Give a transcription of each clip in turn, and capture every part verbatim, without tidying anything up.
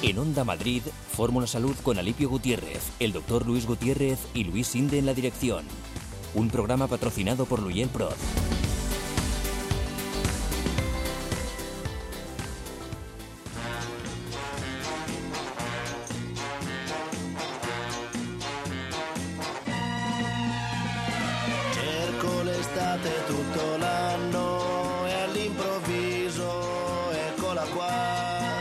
En Onda Madrid, Fórmula Salud con Alipio Gutiérrez, el doctor Luis Gutiérrez y Luis Sinde en la dirección. Un programa patrocinado por Luyel Proz. Cerco l'estate tutto l'anno e all'improvviso eccola qua.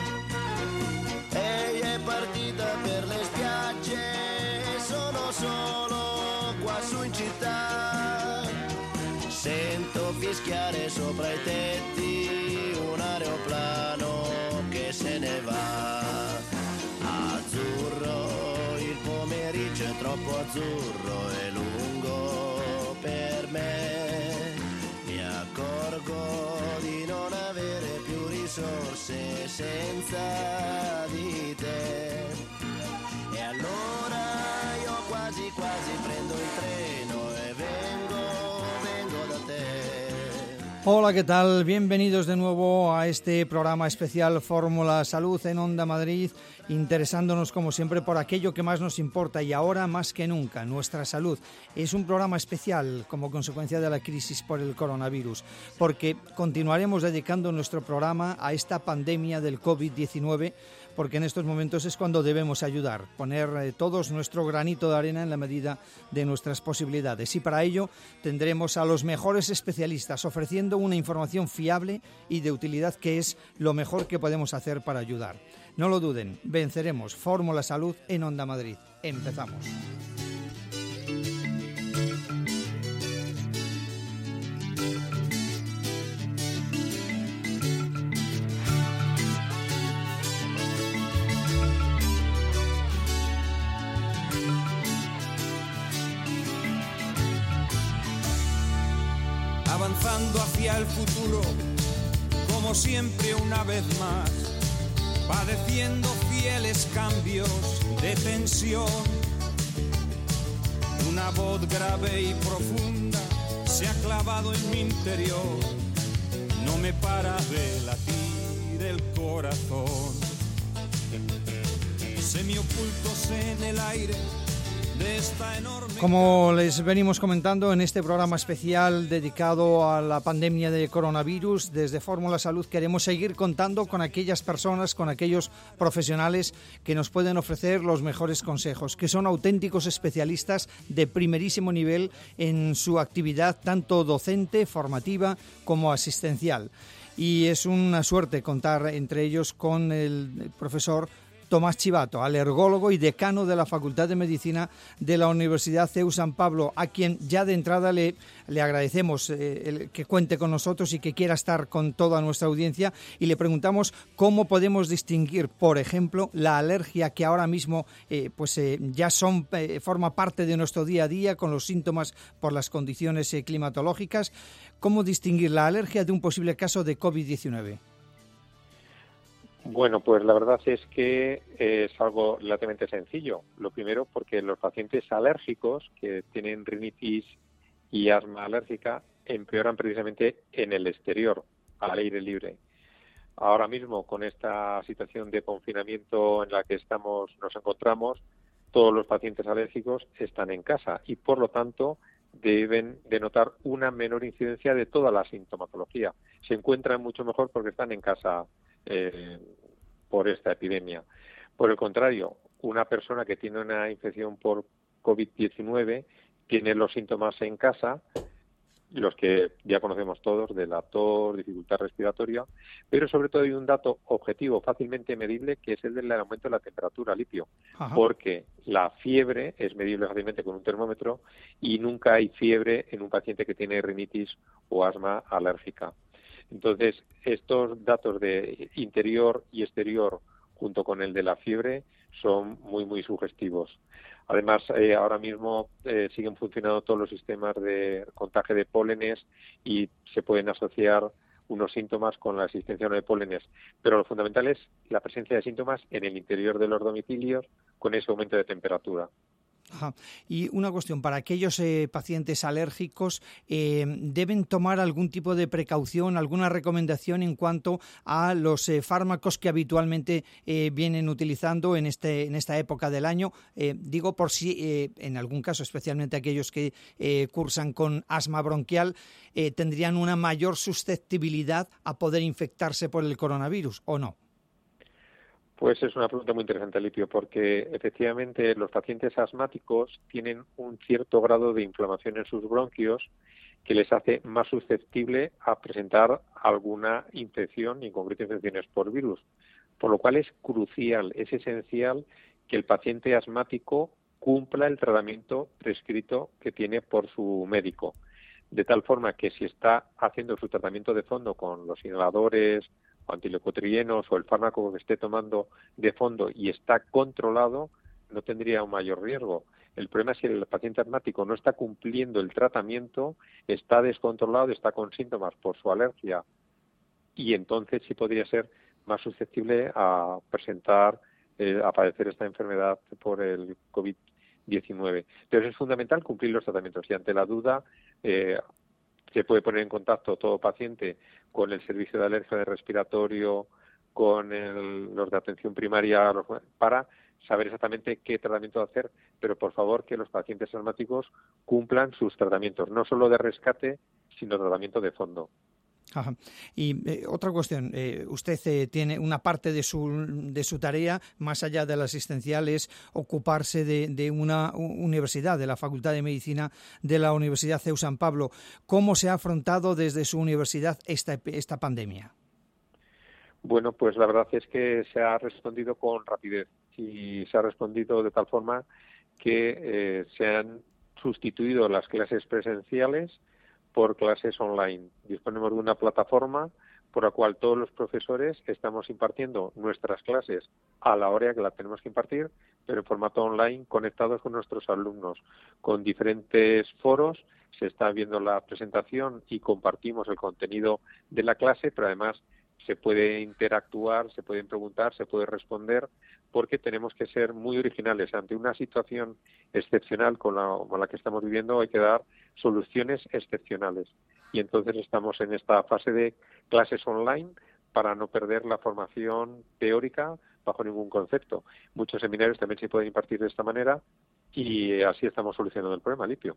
Ehi è partita per le spiagge, sono solo qua su in città. Sento fischiare sopra i tetti un aeroplano che se ne va. Azzurro, il pomeriggio è troppo azzurro e lungo per me. Mi accorgo di non avere più risorse senza di te. E allora io quasi quasi prendo il treno e vengo, vengo da te. Hola, ¿qué tal? Bienvenidos de nuevo a este programa especial Fórmula Salud en Onda Madrid, interesándonos como siempre por aquello que más nos importa y ahora más que nunca, nuestra salud. Es un programa especial como consecuencia de la crisis por el coronavirus, porque continuaremos dedicando nuestro programa a esta pandemia del COVID diecinueve, porque en estos momentos es cuando debemos ayudar, poner eh, todos nuestro granito de arena en la medida de nuestras posibilidades. Y para ello tendremos a los mejores especialistas ofreciendo una información fiable y de utilidad, que es lo mejor que podemos hacer para ayudar. No lo duden, venceremos. Fórmula Salud en Onda Madrid. Empezamos. Avanzando hacia el futuro, como siempre una vez más, padeciendo fieles cambios de tensión. Una voz grave y profunda se ha clavado en mi interior, no me para de latir el corazón. Semiocultos en el aire de esta enorme... Como les venimos comentando en este programa especial dedicado a la pandemia de coronavirus, desde Fórmula Salud queremos seguir contando con aquellas personas, con aquellos profesionales que nos pueden ofrecer los mejores consejos, que son auténticos especialistas de primerísimo nivel en su actividad, tanto docente, formativa como asistencial. Y es una suerte contar entre ellos con el profesor Tomás Chivato, alergólogo y decano de la Facultad de Medicina de la Universidad C E U San Pablo, a quien ya de entrada le, le agradecemos eh, el que cuente con nosotros y que quiera estar con toda nuestra audiencia, y le preguntamos cómo podemos distinguir, por ejemplo, la alergia que ahora mismo eh, pues eh, ya son eh, forma parte de nuestro día a día con los síntomas por las condiciones eh, climatológicas. ¿Cómo distinguir la alergia de un posible caso de COVID diecinueve? Bueno, pues la verdad es que es algo relativamente sencillo. Lo primero, porque los pacientes alérgicos que tienen rinitis y asma alérgica empeoran precisamente en el exterior, al aire libre. Ahora mismo, con esta situación de confinamiento en la que estamos, nos encontramos, todos los pacientes alérgicos están en casa y, por lo tanto, deben denotar una menor incidencia de toda la sintomatología. Se encuentran mucho mejor porque están en casa Eh, por esta epidemia. Por el contrario, una persona que tiene una infección por COVID diecinueve tiene los síntomas en casa, los que ya conocemos todos, de la tos, dificultad respiratoria, pero sobre todo hay un dato objetivo fácilmente medible, que es el del aumento de la temperatura, Alipio. Ajá. Porque la fiebre es medible fácilmente con un termómetro y nunca hay fiebre en un paciente que tiene rinitis o asma alérgica. Entonces, estos datos de interior y exterior, junto con el de la fiebre, son muy, muy sugestivos. Además, eh, ahora mismo eh, siguen funcionando todos los sistemas de contagio de pólenes y se pueden asociar unos síntomas con la existencia de pólenes. Pero lo fundamental es la presencia de síntomas en el interior de los domicilios con ese aumento de temperatura. Ajá. Y una cuestión, para aquellos eh, pacientes alérgicos, eh, ¿deben tomar algún tipo de precaución, alguna recomendación en cuanto a los eh, fármacos que habitualmente eh, vienen utilizando en, este, en esta época del año? Eh, digo por si, eh, en algún caso, especialmente aquellos que eh, cursan con asma bronquial, eh, tendrían una mayor susceptibilidad a poder infectarse por el coronavirus, ¿o no? Pues es una pregunta muy interesante, Lipio, porque efectivamente los pacientes asmáticos tienen un cierto grado de inflamación en sus bronquios que les hace más susceptible a presentar alguna infección, y en concreto infecciones por virus. Por lo cual es crucial, es esencial que el paciente asmático cumpla el tratamiento prescrito que tiene por su médico. De tal forma que si está haciendo su tratamiento de fondo con los inhaladores, o antileucotrienos o el fármaco que esté tomando de fondo y está controlado, no tendría un mayor riesgo. El problema es si el paciente asmático no está cumpliendo el tratamiento, está descontrolado, está con síntomas por su alergia y entonces sí podría ser más susceptible a presentar, eh, a padecer esta enfermedad por el COVID diecinueve. Entonces es fundamental cumplir los tratamientos y ante la duda eh, se puede poner en contacto todo paciente con el servicio de alergia de respiratorio, con el, los de atención primaria, los, para saber exactamente qué tratamiento hacer, pero por favor que los pacientes asmáticos cumplan sus tratamientos, no solo de rescate, sino tratamiento de fondo. Ajá. Y eh, otra cuestión, eh, usted eh, tiene una parte de su de su tarea, más allá de la asistencial, es ocuparse de, de una universidad, de la Facultad de Medicina de la Universidad C E U San Pablo. ¿Cómo se ha afrontado desde su universidad esta, esta pandemia? Bueno, pues la verdad es que se ha respondido con rapidez y se ha respondido de tal forma que eh, se han sustituido las clases presenciales por clases online. Disponemos de una plataforma por la cual todos los profesores estamos impartiendo nuestras clases a la hora que la tenemos que impartir, pero en formato online, conectados con nuestros alumnos, con diferentes foros. Se está viendo la presentación y compartimos el contenido de la clase, pero además se puede interactuar, se pueden preguntar, se puede responder, porque tenemos que ser muy originales. Ante una situación excepcional con la, con la que estamos viviendo hay que dar soluciones excepcionales. Y entonces estamos en esta fase de clases online para no perder la formación teórica bajo ningún concepto. Muchos seminarios también se pueden impartir de esta manera y así estamos solucionando el problema, Lipio.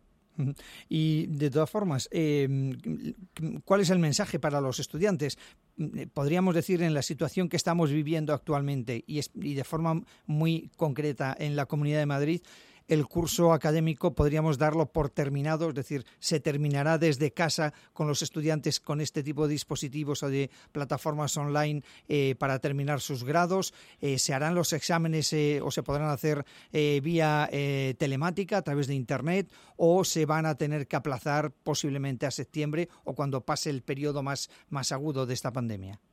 Y de todas formas, eh, ¿cuál es el mensaje para los estudiantes? Podríamos decir, en la situación que estamos viviendo actualmente y, es, y de forma muy concreta en la Comunidad de Madrid, el curso académico podríamos darlo por terminado, es decir, se terminará desde casa con los estudiantes con este tipo de dispositivos o de plataformas online eh, para terminar sus grados. Eh, se harán los exámenes eh, o se podrán hacer eh, vía eh, telemática a través de Internet, o se van a tener que aplazar posiblemente a septiembre o cuando pase el periodo más, más agudo de esta pandemia.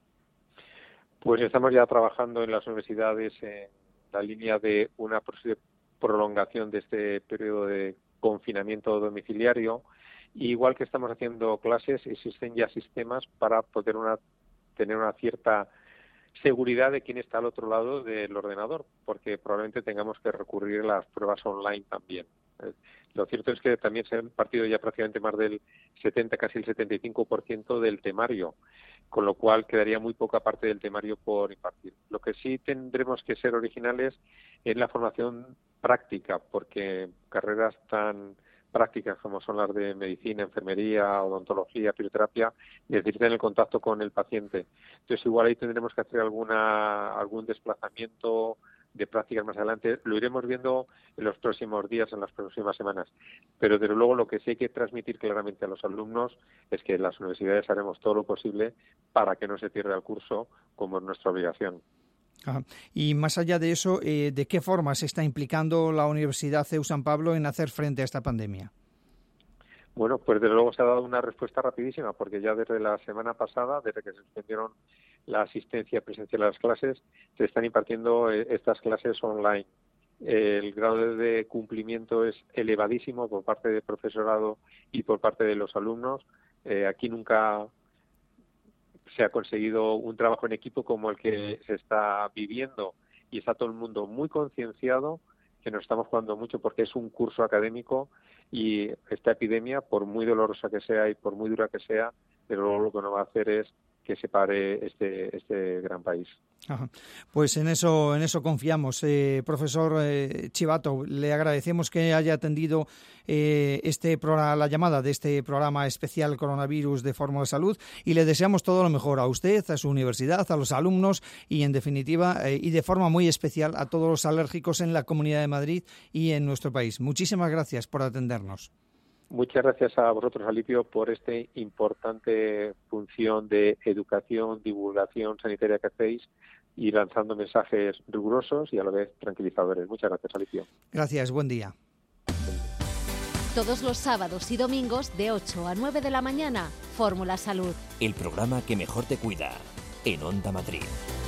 Pues estamos ya trabajando en las universidades en la línea de una prolongación de este periodo de confinamiento domiciliario. Y igual que estamos haciendo clases, existen ya sistemas para poder una, tener una cierta seguridad de quién está al otro lado del ordenador, porque probablemente tengamos que recurrir a las pruebas online también. Lo cierto es que también se han partido ya prácticamente más del setenta, casi el setenta y cinco por ciento del temario, con lo cual quedaría muy poca parte del temario por impartir. Lo que sí tendremos que ser originales es la formación práctica, porque carreras tan prácticas como son las de medicina, enfermería, odontología, fisioterapia, necesitan el contacto con el paciente. Entonces igual ahí tendremos que hacer alguna algún desplazamiento de prácticas más adelante. Lo iremos viendo en los próximos días, en las próximas semanas. Pero desde luego lo que sí hay que transmitir claramente a los alumnos es que en las universidades haremos todo lo posible para que no se pierda el curso, como es nuestra obligación. Ajá. Y más allá de eso, eh, ¿de qué forma se está implicando la Universidad C E U San Pablo en hacer frente a esta pandemia? Bueno, pues desde luego se ha dado una respuesta rapidísima, porque ya desde la semana pasada, desde que se suspendieron la asistencia presencial a las clases, se están impartiendo estas clases online. El grado de cumplimiento es elevadísimo por parte del profesorado y por parte de los alumnos. Eh, aquí nunca se ha conseguido un trabajo en equipo como el que se está viviendo, y está todo el mundo muy concienciado que nos estamos jugando mucho porque es un curso académico y esta epidemia, por muy dolorosa que sea y por muy dura que sea, pero luego lo que no va a hacer es que separe este este gran país. Ajá. Pues en eso en eso confiamos. Eh, profesor eh, Chivato, le agradecemos que haya atendido eh, este programa, la llamada de este programa especial Coronavirus de Fórmula Salud, y le deseamos todo lo mejor a usted, a su universidad, a los alumnos y, en definitiva, eh, y de forma muy especial a todos los alérgicos en la Comunidad de Madrid y en nuestro país. Muchísimas gracias por atendernos. Muchas gracias a vosotros, Alipio, por esta importante función de educación, divulgación sanitaria que hacéis y lanzando mensajes rigurosos y a la vez tranquilizadores. Muchas gracias, Alipio. Gracias, buen día. Todos los sábados y domingos de ocho a nueve de la mañana, Fórmula Salud. El programa que mejor te cuida, en Onda Madrid.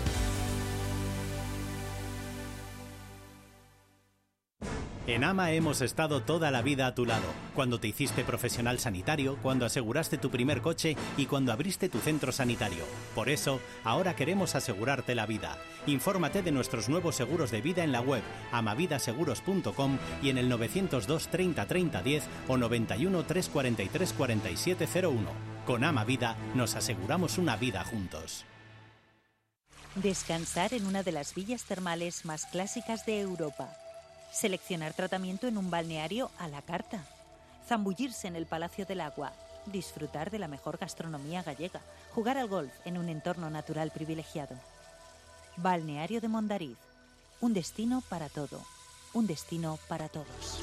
En AMA hemos estado toda la vida a tu lado, cuando te hiciste profesional sanitario, cuando aseguraste tu primer coche y cuando abriste tu centro sanitario. Por eso, ahora queremos asegurarte la vida. Infórmate de nuestros nuevos seguros de vida en la web amavidaseguros punto com y en el novecientos dos treinta treinta diez o noventa y uno trescientos cuarenta y tres cuarenta y siete cero uno. Con AMA Vida nos aseguramos una vida juntos. Descansar en una de las villas termales más clásicas de Europa. Seleccionar tratamiento en un balneario a la carta. Zambullirse en el Palacio del Agua. Disfrutar de la mejor gastronomía gallega. Jugar al golf en un entorno natural privilegiado. Balneario de Mondariz. Un destino para todo. Un destino para todos.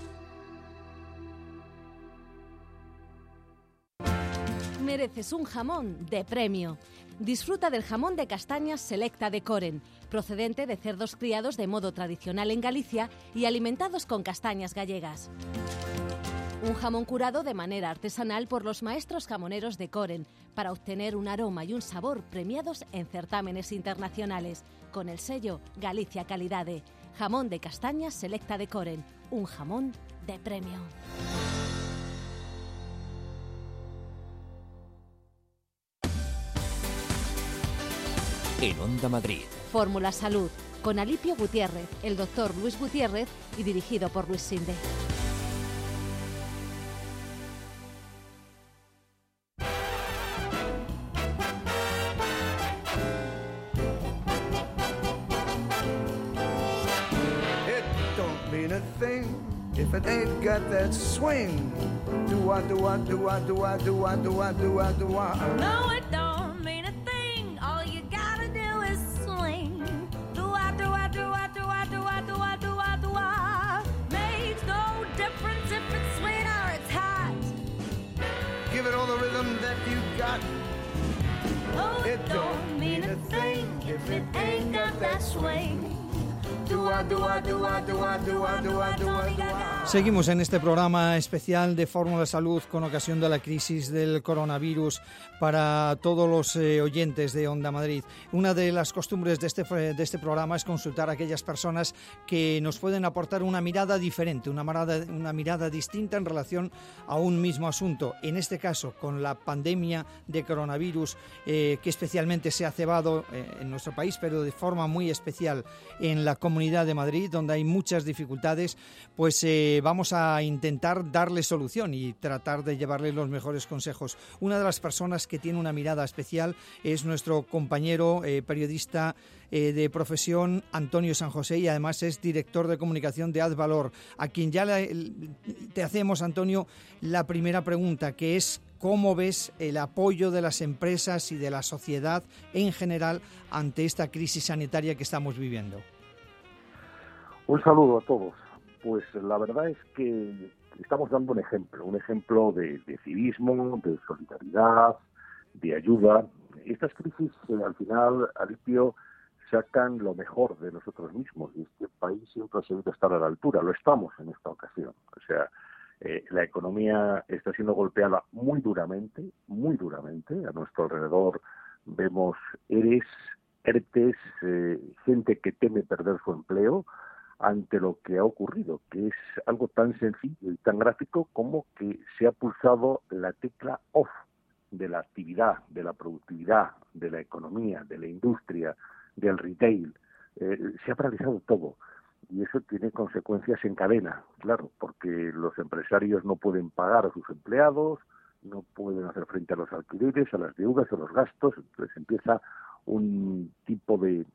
Mereces un jamón de premio. Disfruta del jamón de castañas Selecta de Coren, procedente de cerdos criados de modo tradicional en Galicia y alimentados con castañas gallegas. Un jamón curado de manera artesanal por los maestros jamoneros de Coren, para obtener un aroma y un sabor premiados en certámenes internacionales, con el sello Galicia Calidade. Jamón de castañas Selecta de Coren, un jamón de premio. En Onda Madrid. Fórmula Salud, con Alipio Gutiérrez, el doctor Luis Gutiérrez y dirigido por Luis Sinde. It don't mean a thing if it ain't got that swing. Do I, do I, do I, do I, do I, do I, do I, do I. No, it don't mean a thing. All you gotta do is swing. Do I, do I, do I, do I, do I, do I, do I, do I. Makes no difference if it's sweet or it's hot. Give it all the rhythm that you got. Oh, it don't mean a thing if it ain't got that swing. Do I, do I, do I, do I, do I, do I, do I, do I. Seguimos en este programa especial de Fórmula Salud con ocasión de la crisis del coronavirus para todos los eh, oyentes de Onda Madrid. Una de las costumbres de este, de este programa es consultar a aquellas personas que nos pueden aportar una mirada diferente, una mirada, una mirada distinta en relación a un mismo asunto. En este caso, con la pandemia de coronavirus eh, que especialmente se ha cebado eh, en nuestro país, pero de forma muy especial en la Comunidad de Madrid, donde hay muchas dificultades, pues eh, vamos a intentar darle solución y tratar de llevarle los mejores consejos. Una de las personas que tiene una mirada especial es nuestro compañero eh, periodista eh, de profesión, Antonio San José, y además es director de comunicación de Advalor, a quien ya le, te hacemos, Antonio, la primera pregunta, que es: ¿cómo ves el apoyo de las empresas y de la sociedad en general ante esta crisis sanitaria que estamos viviendo? Un saludo a todos. Pues la verdad es que estamos dando un ejemplo, un ejemplo de, de civismo, de solidaridad, de ayuda. Estas crisis, eh, al final, Alipio, sacan lo mejor de nosotros mismos, y este país siempre ha sabido estar a la altura. Lo estamos en esta ocasión. O sea, eh, la economía está siendo golpeada muy duramente, muy duramente. A nuestro alrededor vemos ERES, ERTES, eh, gente que teme perder su empleo ante lo que ha ocurrido, que es algo tan sencillo y tan gráfico como que se ha pulsado la tecla off de la actividad, de la productividad, de la economía, de la industria, del retail. Eh, se ha paralizado todo. y eso tiene consecuencias en cadena, claro, porque los empresarios no pueden pagar a sus empleados, no pueden hacer frente a los alquileres, a las deudas, a los gastos, entonces empieza un tipo de,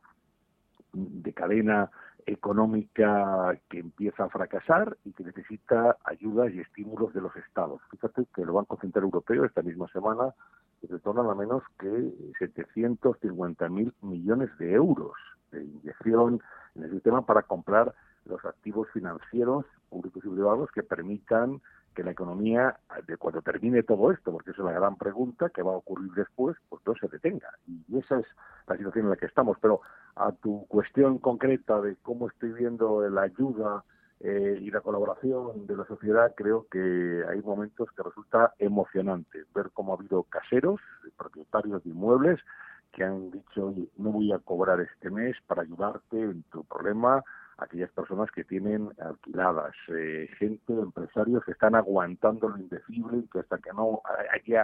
de cadena económica que empieza a fracasar y que necesita ayudas y estímulos de los estados. Fíjate que el Banco Central Europeo esta misma semana retorna nada menos que setecientos cincuenta mil millones de euros de inyección en el sistema para comprar los activos financieros públicos y privados que permitan que la economía, de cuando termine todo esto, porque esa es la gran pregunta, ¿qué va a ocurrir después? Pues no se detenga. Y esa es la situación en la que estamos. Pero a tu cuestión concreta de cómo estoy viendo la ayuda eh, y la colaboración de la sociedad, creo que hay momentos que resulta emocionante ver cómo ha habido caseros, propietarios de inmuebles, que han dicho, oye, no voy a cobrar este mes para ayudarte en tu problema, aquellas personas que tienen alquiladas, eh, gente, empresarios que están aguantando lo indecible y que hasta que no haya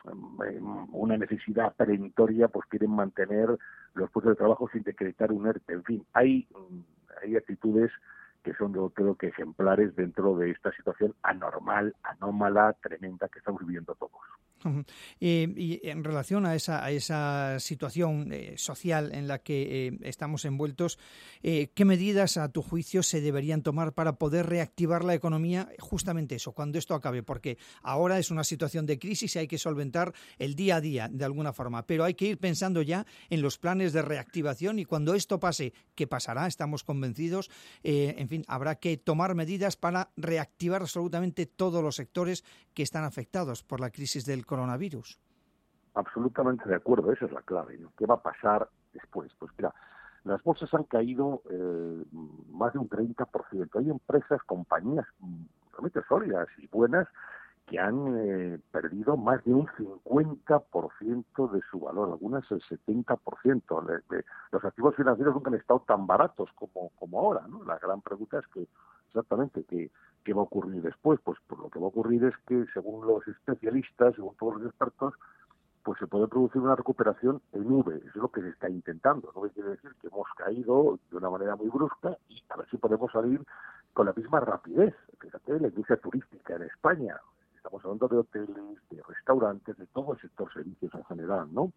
um, una necesidad perentoria, pues quieren mantener los puestos de trabajo sin decretar un ERTE. En fin, hay, um, hay actitudes que son, yo creo que ejemplares dentro de esta situación anormal, anómala, tremenda que estamos viviendo todos. Uh-huh. Eh, y en relación a esa, a esa situación eh, social en la que eh, estamos envueltos, eh, ¿qué medidas a tu juicio se deberían tomar para poder reactivar la economía? Justamente eso, cuando esto acabe, porque ahora es una situación de crisis y hay que solventar el día a día de alguna forma, pero hay que ir pensando ya en los planes de reactivación y cuando esto pase, ¿qué pasará? Estamos convencidos, eh, en fin, habrá que tomar medidas para reactivar absolutamente todos los sectores que están afectados por la crisis del coronavirus. Absolutamente de acuerdo, esa es la clave, ¿no? ¿Qué va a pasar después? Pues mira, las bolsas han caído eh, más de un treinta por ciento. Hay empresas, compañías realmente sólidas y buenas que han eh, perdido más de un cincuenta por ciento de su valor, algunas el setenta por ciento. Le, le, los activos financieros nunca han estado tan baratos como, como ahora, ¿no? La gran pregunta es que exactamente qué, qué va a ocurrir después. Pues, pues lo que va a ocurrir es que, según los especialistas, según todos los expertos, pues se puede producir una recuperación en V. Eso es lo que se está intentando. No quiere decir que hemos caído de una manera muy brusca y a ver si podemos salir con la misma rapidez. Fíjate, la industria turística en España. Estamos hablando de hoteles, de restaurantes, de todo el sector servicios en general, ¿no?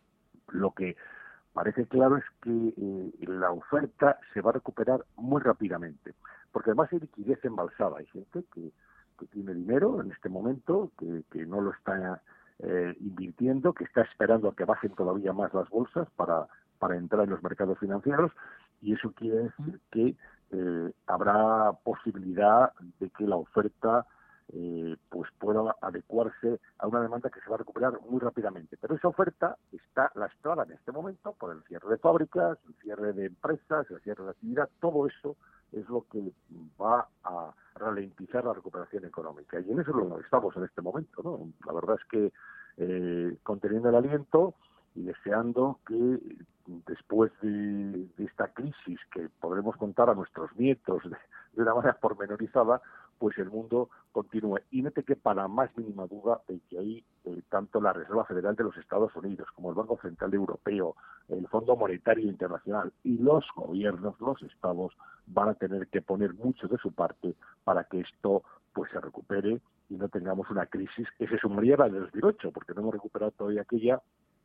Lo que parece claro es que eh, la oferta se va a recuperar muy rápidamente, porque además hay liquidez embalsada. Hay gente que, que tiene dinero en este momento, que, que no lo está eh, invirtiendo, que está esperando a que bajen todavía más las bolsas para, para entrar en los mercados financieros, y eso quiere decir que eh, habrá posibilidad de que la oferta Eh, pues pueda adecuarse a una demanda que se va a recuperar muy rápidamente. Pero esa oferta está lastrada en este momento por el cierre de fábricas, el cierre de empresas, el cierre de actividad. Todo eso es lo que va a ralentizar la recuperación económica. Y en eso es lo que estamos en este momento, ¿no? La verdad es que eh, conteniendo el aliento y deseando que después de, de esta crisis que podremos contar a nuestros nietos de, de una manera pormenorizada, pues el mundo continúe. Y no te quepa la más mínima duda de que ahí eh, tanto la Reserva Federal de los Estados Unidos como el Banco Central Europeo, el Fondo Monetario Internacional y los gobiernos, los estados, van a tener que poner mucho de su parte para que esto pues se recupere y no tengamos una crisis que se sumaría a la de dos mil ocho, porque no hemos recuperado todavía aquella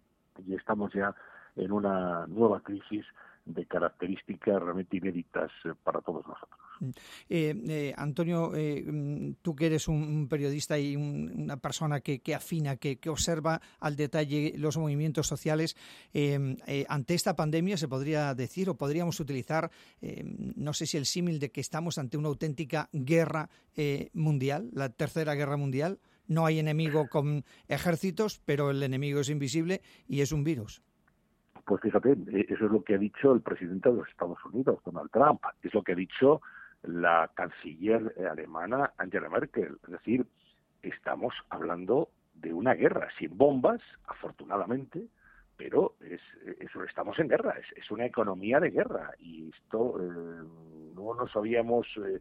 y estamos ya en una nueva crisis de características realmente inéditas eh, para todos nosotros. Eh, eh, Antonio, eh, tú que eres un periodista y un, una persona que, que afina, que, que observa al detalle los movimientos sociales, eh, eh, ante esta pandemia se podría decir o podríamos utilizar, eh, no sé si el símil de que estamos ante una auténtica guerra eh, mundial, la tercera guerra mundial. No hay enemigo con ejércitos, pero el enemigo es invisible y es un virus. Pues fíjate, eso es lo que ha dicho el presidente de los Estados Unidos, Donald Trump, es lo que ha dicho la canciller alemana Angela Merkel. Es decir, estamos hablando de una guerra sin bombas, afortunadamente, pero es, eso, estamos en guerra, es, es una economía de guerra y esto eh, no nos habíamos eh,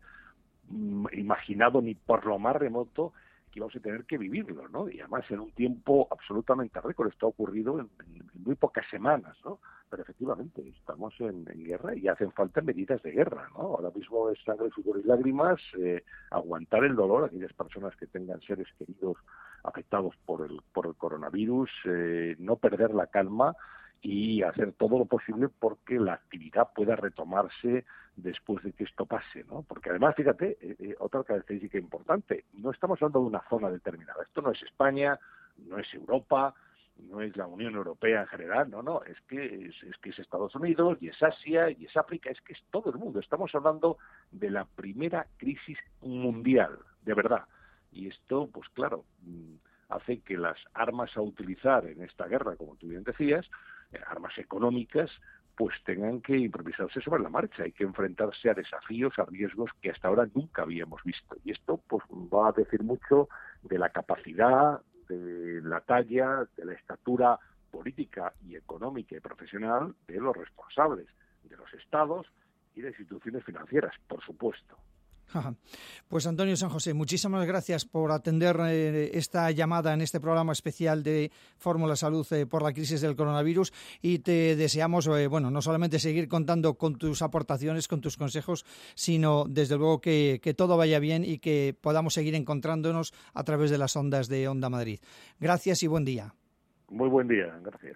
imaginado ni por lo más remoto que íbamos a tener que vivirlo, ¿no? Y además en un tiempo absolutamente récord. Esto ha ocurrido en, en muy pocas semanas, ¿no? pero efectivamente estamos en, en guerra y hacen falta medidas de guerra, ¿no? Ahora mismo es sangre, sudor y lágrimas, eh, aguantar el dolor a aquellas personas que tengan seres queridos afectados por el, por el coronavirus, eh, no perder la calma y hacer todo lo posible porque la actividad pueda retomarse después de que esto pase, ¿no? Porque además, fíjate, eh, eh, otra característica importante, no estamos hablando de una zona determinada, esto no es España, no es Europa, no es la Unión Europea en general, no, no, es que es, es que es Estados Unidos, y es Asia, y es África, es que es todo el mundo. Estamos hablando de la primera crisis mundial, de verdad. Y esto, pues claro, hace que las armas a utilizar en esta guerra, como tú bien decías, armas económicas, pues tengan que improvisarse sobre la marcha. Hay que enfrentarse a desafíos, a riesgos que hasta ahora nunca habíamos visto. Y esto pues va a decir mucho de la capacidad, de la talla, de la estatura política y económica y profesional de los responsables, de los estados y de instituciones financieras, por supuesto. Pues Antonio San José, muchísimas gracias por atender eh, esta llamada en este programa especial de Fórmula Salud eh, por la crisis del coronavirus, y te deseamos, eh, bueno, no solamente seguir contando con tus aportaciones, con tus consejos, sino desde luego que, que todo vaya bien y que podamos seguir encontrándonos a través de las ondas de Onda Madrid. Gracias y buen día. Muy buen día, gracias.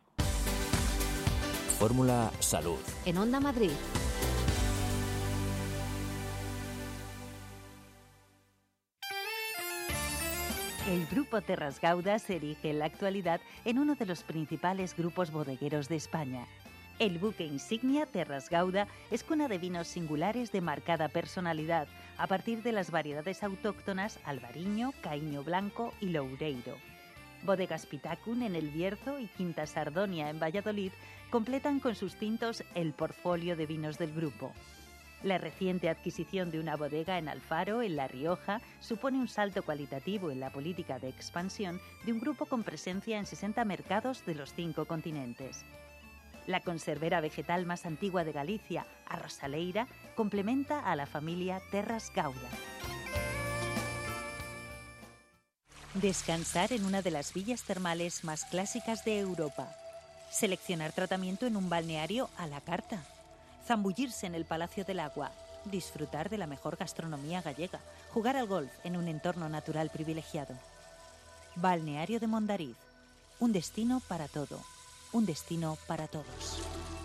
Fórmula Salud. En Onda Madrid. El Grupo Terras Gauda se erige en la actualidad en uno de los principales grupos bodegueros de España. El buque insignia Terras Gauda es cuna de vinos singulares de marcada personalidad, a partir de las variedades autóctonas Albariño, Caíño Blanco y Loureiro. Bodegas Pitacun en El Bierzo y Quinta Sardonia en Valladolid completan con sus tintos el portfolio de vinos del grupo. La reciente adquisición de una bodega en Alfaro, en La Rioja, supone un salto cualitativo en la política de expansión de un grupo con presencia en sesenta mercados de los cinco continentes. La conservera vegetal más antigua de Galicia, Arrosaleira, complementa a la familia Terras Gauda. Descansar en una de las villas termales más clásicas de Europa. Seleccionar tratamiento en un balneario a la carta. Zambullirse en el Palacio del Agua, disfrutar de la mejor gastronomía gallega, jugar al golf en un entorno natural privilegiado. Balneario de Mondariz, un destino para todo, un destino para todos.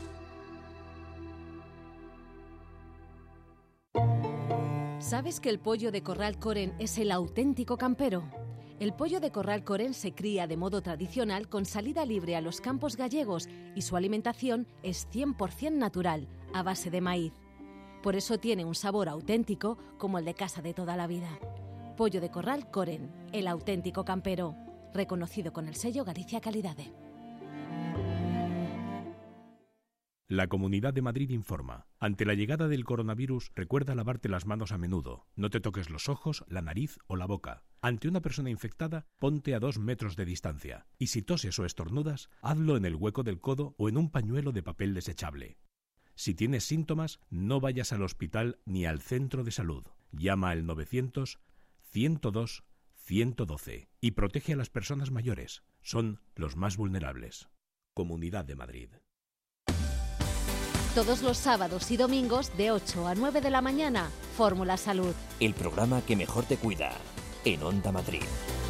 ¿Sabes que el pollo de Corral Coren es el auténtico campero? El pollo de Corral Coren se cría de modo tradicional con salida libre a los campos gallegos y su alimentación es cien por ciento natural, a base de maíz. Por eso tiene un sabor auténtico como el de casa de toda la vida. Pollo de Corral Coren, el auténtico campero, reconocido con el sello Galicia Calidade. La Comunidad de Madrid informa. Ante la llegada del coronavirus, recuerda lavarte las manos a menudo. No te toques los ojos, la nariz o la boca. Ante una persona infectada, ponte a dos metros de distancia. Y si toses o estornudas, hazlo en el hueco del codo o en un pañuelo de papel desechable. Si tienes síntomas, no vayas al hospital ni al centro de salud. Llama al novecientos, ciento dos, ciento doce y protege a las personas mayores. Son los más vulnerables. Comunidad de Madrid. Todos los sábados y domingos de ocho a nueve de la mañana, Fórmula Salud. El programa que mejor te cuida, en Onda Madrid.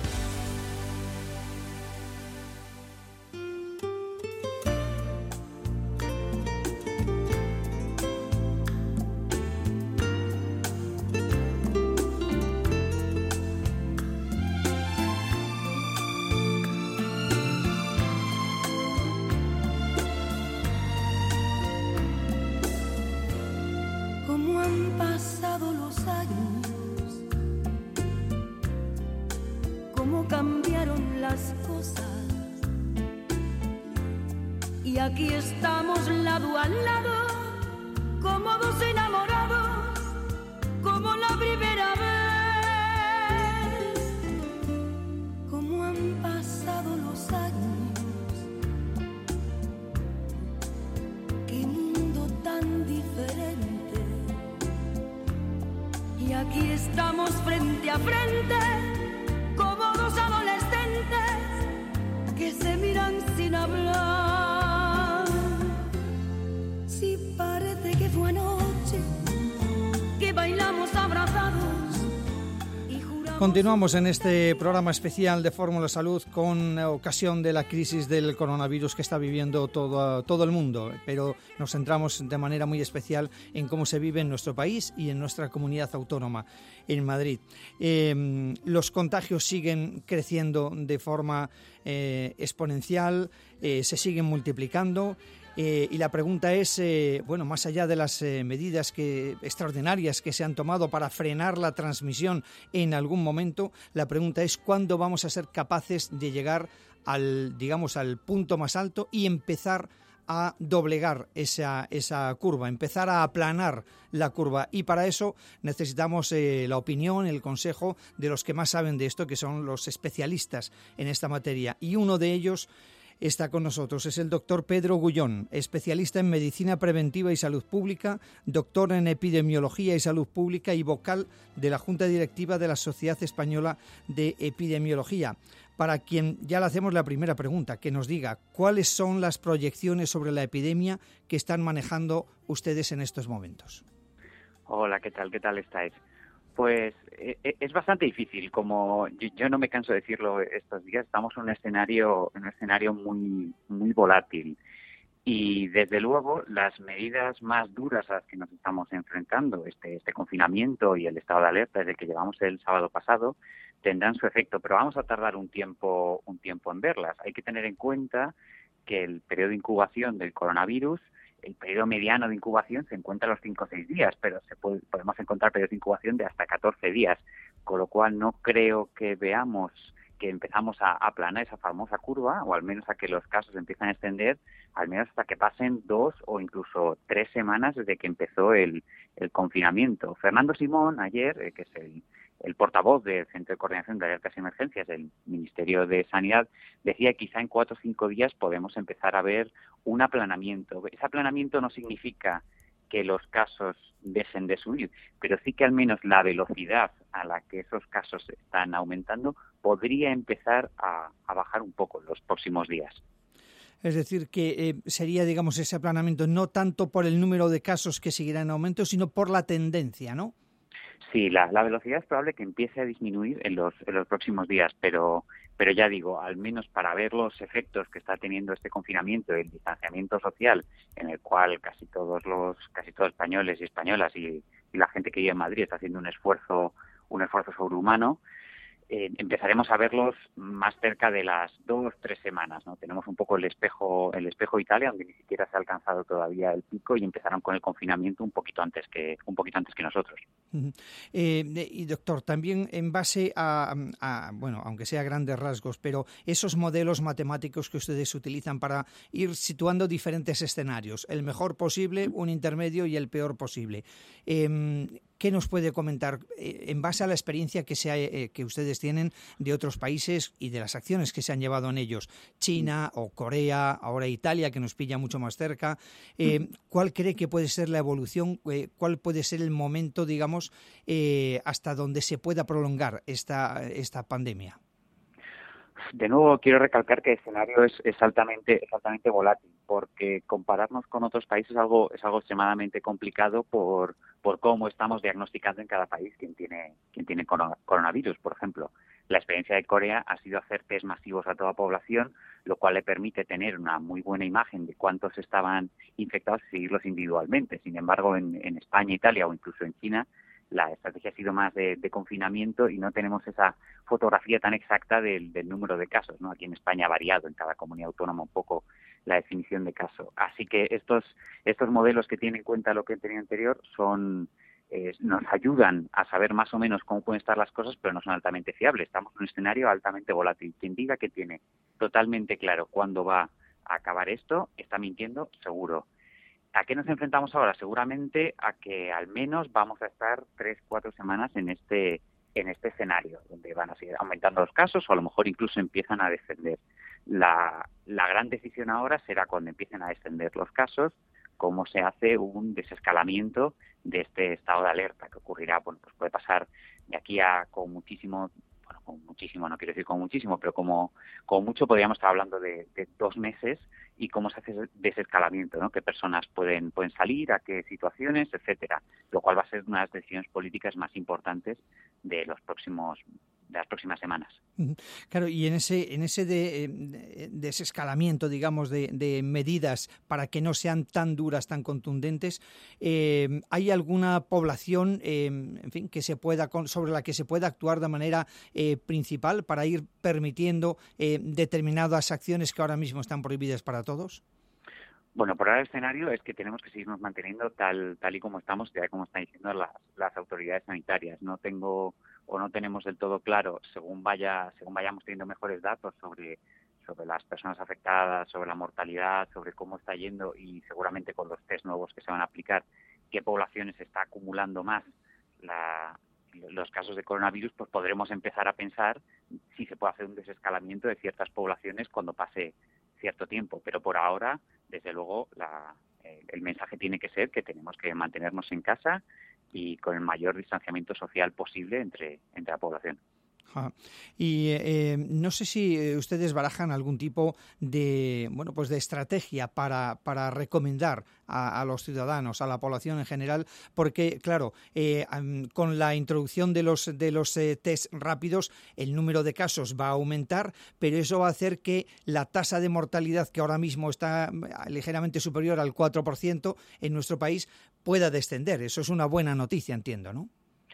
Aquí estamos lado a lado, como dos enamorados, como la primera vez. Como han pasado los años, qué mundo tan diferente. Y aquí estamos frente a frente, como dos adolescentes que se miran sin hablar. Continuamos en este programa especial de Fórmula Salud con ocasión de la crisis del coronavirus que está viviendo todo, todo el mundo, pero nos centramos de manera muy especial en cómo se vive en nuestro país y en nuestra comunidad autónoma, en Madrid. Eh, los contagios siguen creciendo de forma eh, exponencial, eh, se siguen multiplicando. Eh, y la pregunta es, eh, bueno, más allá de las eh, medidas que, extraordinarias que se han tomado para frenar la transmisión en algún momento, la pregunta es cuándo vamos a ser capaces de llegar al, digamos, al punto más alto y empezar a doblegar esa, esa curva, empezar a aplanar la curva. Y para eso necesitamos eh, la opinión, el consejo de los que más saben de esto, que son los especialistas en esta materia. Y uno de ellos está con nosotros, es el doctor Pedro Gullón, especialista en Medicina Preventiva y Salud Pública, doctor en Epidemiología y Salud Pública y vocal de la Junta Directiva de la Sociedad Española de Epidemiología. Para quien ya le hacemos la primera pregunta, que nos diga cuáles son las proyecciones sobre la epidemia que están manejando ustedes en estos momentos. Hola, ¿qué tal? ¿Qué tal estáis? Pues es bastante difícil, como yo no me canso de decirlo estos días, estamos en un escenario, en un escenario muy, muy volátil y desde luego las medidas más duras a las que nos estamos enfrentando, este, este confinamiento y el estado de alerta desde que llevamos el sábado pasado, tendrán su efecto, pero vamos a tardar un tiempo, un tiempo en verlas. Hay que tener en cuenta que el periodo de incubación del coronavirus, el periodo mediano de incubación se encuentra a los cinco o seis días, pero se puede, podemos encontrar periodos de incubación de hasta catorce días, con lo cual no creo que veamos que empezamos a aplanar esa famosa curva, o al menos a que los casos empiezan a extender, al menos hasta que pasen dos o incluso tres semanas desde que empezó el, el confinamiento. Fernando Simón, ayer, eh, que es el, el portavoz del Centro de Coordinación de Alertas y Emergencias del Ministerio de Sanidad, decía que quizá en cuatro o cinco días podemos empezar a ver un aplanamiento. Ese aplanamiento no significa que los casos dejen de subir, pero sí que al menos la velocidad a la que esos casos están aumentando podría empezar a, a bajar un poco en los próximos días. Es decir, que eh, sería, digamos, ese aplanamiento no tanto por el número de casos que seguirán en aumento, sino por la tendencia, ¿no? Sí, la, la velocidad es probable que empiece a disminuir en los, en los próximos días, pero pero ya digo, al menos para ver los efectos que está teniendo este confinamiento y el distanciamiento social, en el cual casi todos los casi todos españoles y españolas y, y la gente que vive en Madrid está haciendo un esfuerzo un esfuerzo sobrehumano, eh, empezaremos a verlos más cerca de las dos, tres semanas, ¿no? Tenemos un poco el espejo, el espejo Italia, donde ni siquiera se ha alcanzado todavía el pico y empezaron con el confinamiento un poquito antes que, un poquito antes que nosotros. Uh-huh. Eh, y doctor, también en base a, a, bueno, aunque sea grandes rasgos, pero esos modelos matemáticos que ustedes utilizan para ir situando diferentes escenarios, el mejor posible, un intermedio y el peor posible. Eh, ¿Qué nos puede comentar eh, en base a la experiencia que, se ha, eh, que ustedes tienen de otros países y de las acciones que se han llevado en ellos? China o Corea, ahora Italia, que nos pilla mucho más cerca. Eh, ¿Cuál cree que puede ser la evolución? Eh, ¿Cuál puede ser el momento, digamos, eh, hasta donde se pueda prolongar esta, esta pandemia? De nuevo, quiero recalcar que el escenario es, es, altamente, es altamente volátil, porque compararnos con otros países es algo, es algo extremadamente complicado por, por cómo estamos diagnosticando en cada país quién tiene, quién tiene coronavirus, por ejemplo. La experiencia de Corea ha sido hacer test masivos a toda población, lo cual le permite tener una muy buena imagen de cuántos estaban infectados y seguirlos individualmente. Sin embargo, en, en España, Italia o incluso en China, la estrategia ha sido más de, de confinamiento y no tenemos esa fotografía tan exacta del, del número de casos, ¿no? Aquí en España ha variado en cada comunidad autónoma un poco la definición de caso. Así que estos estos modelos que tienen en cuenta lo que tenía anterior son eh, nos ayudan a saber más o menos cómo pueden estar las cosas, pero no son altamente fiables. Estamos en un escenario altamente volátil. Quien diga que tiene totalmente claro cuándo va a acabar esto, está mintiendo seguro. ¿A qué nos enfrentamos ahora? Seguramente a que al menos vamos a estar tres, cuatro semanas en este en este escenario, donde van a seguir aumentando los casos o a lo mejor incluso empiezan a descender. La, la gran decisión ahora será cuando empiecen a descender los casos, cómo se hace un desescalamiento de este estado de alerta que ocurrirá, bueno, pues puede pasar de aquí a con muchísimo, bueno, como muchísimo, no quiero decir como muchísimo, pero como, como mucho podríamos estar hablando de, de dos meses y cómo se hace ese desescalamiento, ¿no? Qué personas pueden, pueden salir, a qué situaciones, etcétera. Lo cual va a ser una de las decisiones políticas más importantes de los próximos de las próximas semanas. Claro, y en ese en ese de, de desescalamiento, digamos, de, de medidas para que no sean tan duras, tan contundentes, eh, ¿hay alguna población, eh, en fin, que se pueda sobre la que se pueda actuar de manera eh, principal para ir permitiendo eh, determinadas acciones que ahora mismo están prohibidas para todos? Bueno, por ahora el escenario es que tenemos que seguirnos manteniendo tal tal y como estamos, ya como están diciendo las, las autoridades sanitarias. No tengo o no tenemos del todo claro, según vaya según vayamos teniendo mejores datos sobre sobre las personas afectadas, sobre la mortalidad, sobre cómo está yendo y seguramente con los test nuevos que se van a aplicar, qué poblaciones está acumulando más la, los casos de coronavirus, pues podremos empezar a pensar si se puede hacer un desescalamiento de ciertas poblaciones cuando pase cierto tiempo. Pero por ahora, desde luego, la, el, el mensaje tiene que ser que tenemos que mantenernos en casa y con el mayor distanciamiento social posible entre, entre la población. Ah, y eh, no sé si ustedes barajan algún tipo de bueno pues de estrategia para, para recomendar a, a los ciudadanos, a la población en general, porque claro, eh, con la introducción de los de los eh, test rápidos, el número de casos va a aumentar, pero eso va a hacer que la tasa de mortalidad, que ahora mismo está ligeramente superior al cuatro por ciento en nuestro país, pueda descender. Eso es una buena noticia, entiendo, ¿no?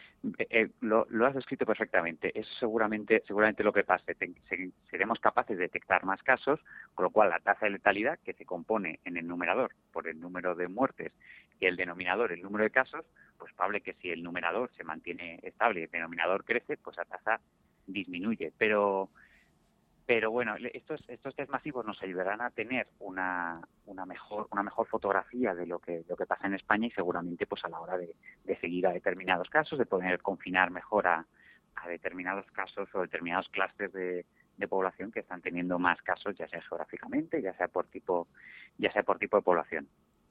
Eh, lo, lo has descrito perfectamente. Es seguramente seguramente lo que pase. Te, se, seremos capaces de detectar más casos, con lo cual la tasa de letalidad, que se compone en el numerador por el número de muertes y el denominador el número de casos, pues probable que si el numerador se mantiene estable y el denominador crece, pues la tasa disminuye. Pero pero bueno, estos estos test masivos nos ayudarán a tener una una mejor una mejor fotografía de lo que lo que pasa en España y seguramente pues a la hora de, de seguir a determinados casos, de poder confinar mejor a, a determinados casos o determinados clústeres de, de población que están teniendo más casos, ya sea geográficamente, ya sea por tipo ya sea por tipo de población.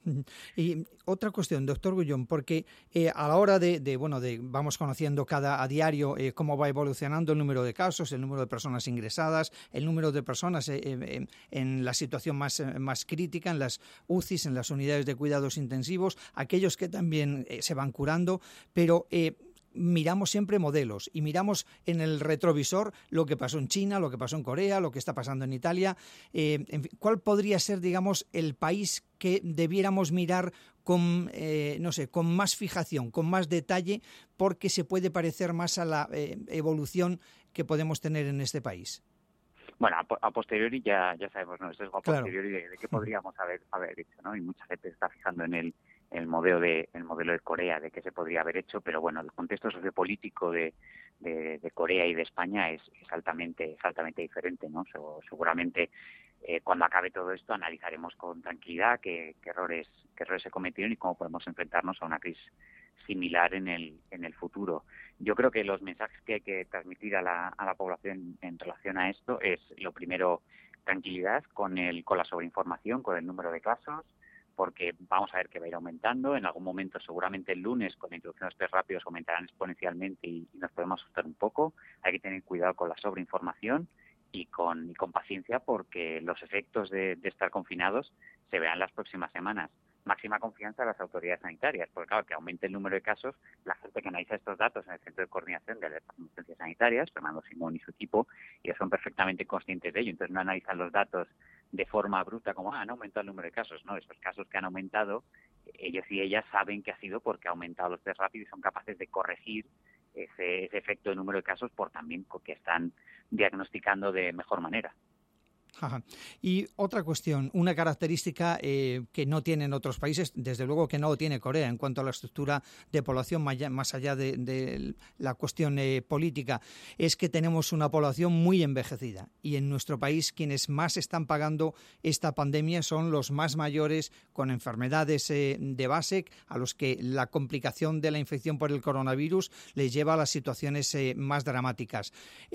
Y otra cuestión, doctor Gullón, porque eh, a la hora de, de, bueno, de vamos conociendo cada a diario eh, cómo va evolucionando el número de casos, el número de personas ingresadas, el número de personas eh, eh, en la situación más, eh, más crítica, en las U C Is, en las unidades de cuidados intensivos, aquellos que también eh, se van curando, pero eh, miramos siempre modelos y miramos en el retrovisor lo que pasó en China, lo que pasó en Corea, lo que está pasando en Italia. Eh, en fin, ¿cuál podría ser, digamos, el país que debiéramos mirar con, eh, no sé, con más fijación, con más detalle, porque se puede parecer más a la eh, evolución que podemos tener en este país? Bueno, a, a posteriori ya ya sabemos, ¿no? Eso es a posteriori Claro. de, de qué podríamos haber haber hecho, ¿no? Y mucha gente se está fijando en el el modelo de el modelo de Corea, de qué se podría haber hecho, pero bueno, el contexto sociopolítico de, de, de Corea y de España es, es altamente es altamente diferente, ¿no? So, seguramente eh, cuando acabe todo esto analizaremos con tranquilidad qué, qué errores qué errores se cometieron y cómo podemos enfrentarnos a una crisis similar en el en el futuro. Yo creo que los mensajes que hay que transmitir a la a la población en relación a esto es, lo primero, tranquilidad con el con la sobreinformación, con el número de casos, porque vamos a ver que va a ir aumentando. En algún momento, seguramente el lunes, con la introducción de los test rápidos, aumentarán exponencialmente y, y nos podemos asustar un poco. Hay que tener cuidado con la sobreinformación y con, y con paciencia, porque los efectos de, de estar confinados se verán las próximas semanas. Máxima confianza a las autoridades sanitarias, porque claro, que aumente el número de casos, la gente que analiza estos datos en el Centro de Coordinación de Alertas de Emergencias Sanitarias, Fernando Simón y su equipo, ellos son perfectamente conscientes de ello, entonces no analizan los datos de forma bruta, como, ah, han aumentado el número de casos. No, esos casos que han aumentado, ellos y ellas saben que ha sido porque ha aumentado los test rápidos y son capaces de corregir ese, ese efecto de número de casos por también porque están diagnosticando de mejor manera. Ajá. Y otra cuestión, una característica eh, que no tienen otros países, desde luego que no lo tiene Corea en cuanto a la estructura de población, más allá de, de la cuestión eh, política, es que tenemos una población muy envejecida y en nuestro país quienes más están pagando esta pandemia son los más mayores con enfermedades eh, de base, a los que la complicación de la infección por el coronavirus les lleva a las situaciones eh, más dramáticas.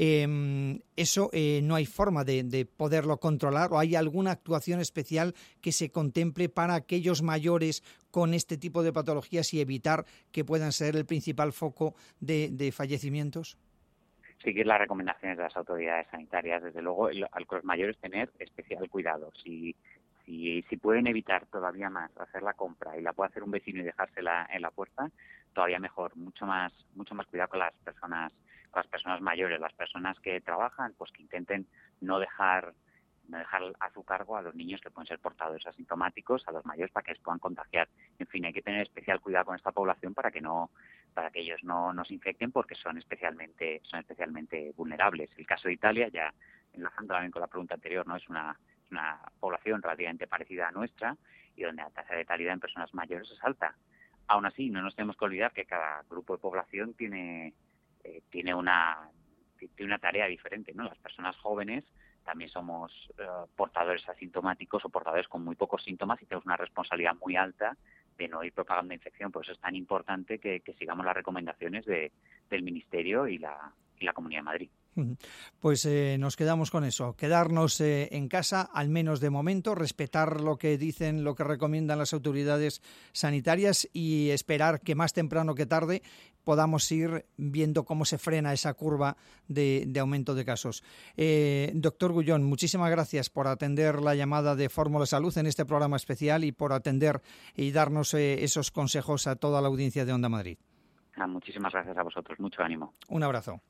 Eh, eso eh, no hay forma de, de poderlo controlar, o hay alguna actuación especial que se contemple para aquellos mayores con este tipo de patologías y evitar que puedan ser el principal foco de, de fallecimientos. seguir las recomendaciones de las autoridades sanitarias. Desde luego, el, a los mayores tener especial cuidado. Si, si, si pueden evitar todavía más hacer la compra y la puede hacer un vecino y dejársela en la puerta, todavía mejor. Mucho más, mucho más cuidado con las personas, con las personas mayores, las personas que trabajan, pues que intenten no dejar no dejar a su cargo a los niños que pueden ser portadores asintomáticos, a los mayores para que les puedan contagiar. En fin, hay que tener especial cuidado con esta población para que no para que ellos no nos infecten, porque son especialmente son especialmente vulnerables. El caso de Italia, ya enlazando también con la pregunta anterior, no es una una población relativamente parecida a nuestra y donde la tasa de letalidad en personas mayores es alta. Aún así, no nos tenemos que olvidar que cada grupo de población tiene eh, tiene una tiene una tarea diferente, ¿no? Las personas jóvenes también somos eh, portadores asintomáticos o portadores con muy pocos síntomas y tenemos una responsabilidad muy alta de no ir propagando infección. Por eso es tan importante que, que sigamos las recomendaciones de, del Ministerio y la, y la Comunidad de Madrid. Pues eh, nos quedamos con eso, quedarnos eh, en casa, al menos de momento, respetar lo que dicen, lo que recomiendan las autoridades sanitarias y esperar que más temprano que tarde podamos ir viendo cómo se frena esa curva de, de aumento de casos. Eh, doctor Gullón, muchísimas gracias por atender la llamada de Fórmula Salud en este programa especial y por atender y darnos eh, esos consejos a toda la audiencia de Onda Madrid. Ah, muchísimas gracias a vosotros, mucho ánimo. Un abrazo.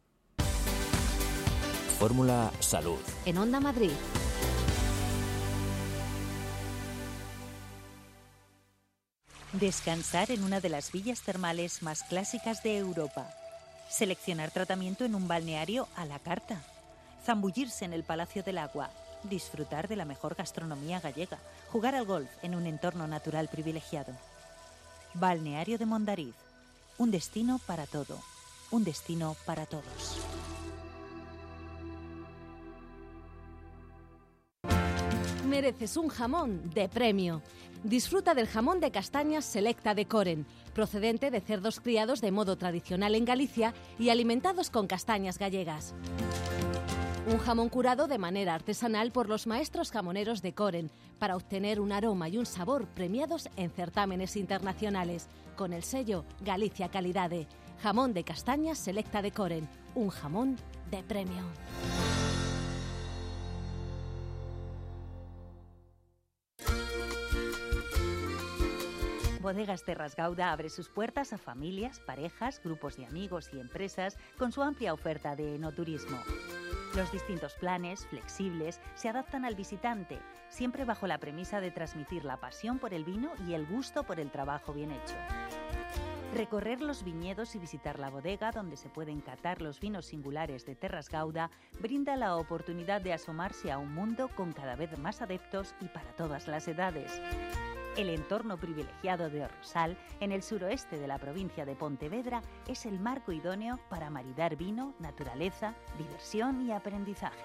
Fórmula Salud. En Onda Madrid. Descansar en una de las villas termales más clásicas de Europa. Seleccionar tratamiento en un balneario a la carta. Zambullirse en el Palacio del Agua. Disfrutar de la mejor gastronomía gallega. Jugar al golf en un entorno natural privilegiado. Balneario de Mondariz. Un destino para todo. Un destino para todos. Mereces un jamón de premio. Disfruta del jamón de castañas Selecta de Coren, procedente de cerdos criados de modo tradicional en Galicia y alimentados con castañas gallegas. Un jamón curado de manera artesanal por los maestros jamoneros de Coren para obtener un aroma y un sabor premiados en certámenes internacionales, con el sello Galicia Calidade. Jamón de castañas Selecta de Coren, un jamón de premio. Bodegas Terras Gauda abre sus puertas a familias, parejas, grupos de amigos y empresas con su amplia oferta de enoturismo. Los distintos planes, flexibles, se adaptan al visitante, siempre bajo la premisa de transmitir la pasión por el vino y el gusto por el trabajo bien hecho. Recorrer los viñedos y visitar la bodega donde se pueden catar los vinos singulares de Terras Gauda brinda la oportunidad de asomarse a un mundo con cada vez más adeptos y para todas las edades. El entorno privilegiado de Rosal, en el suroeste de la provincia de Pontevedra, es el marco idóneo para maridar vino, naturaleza, diversión y aprendizaje.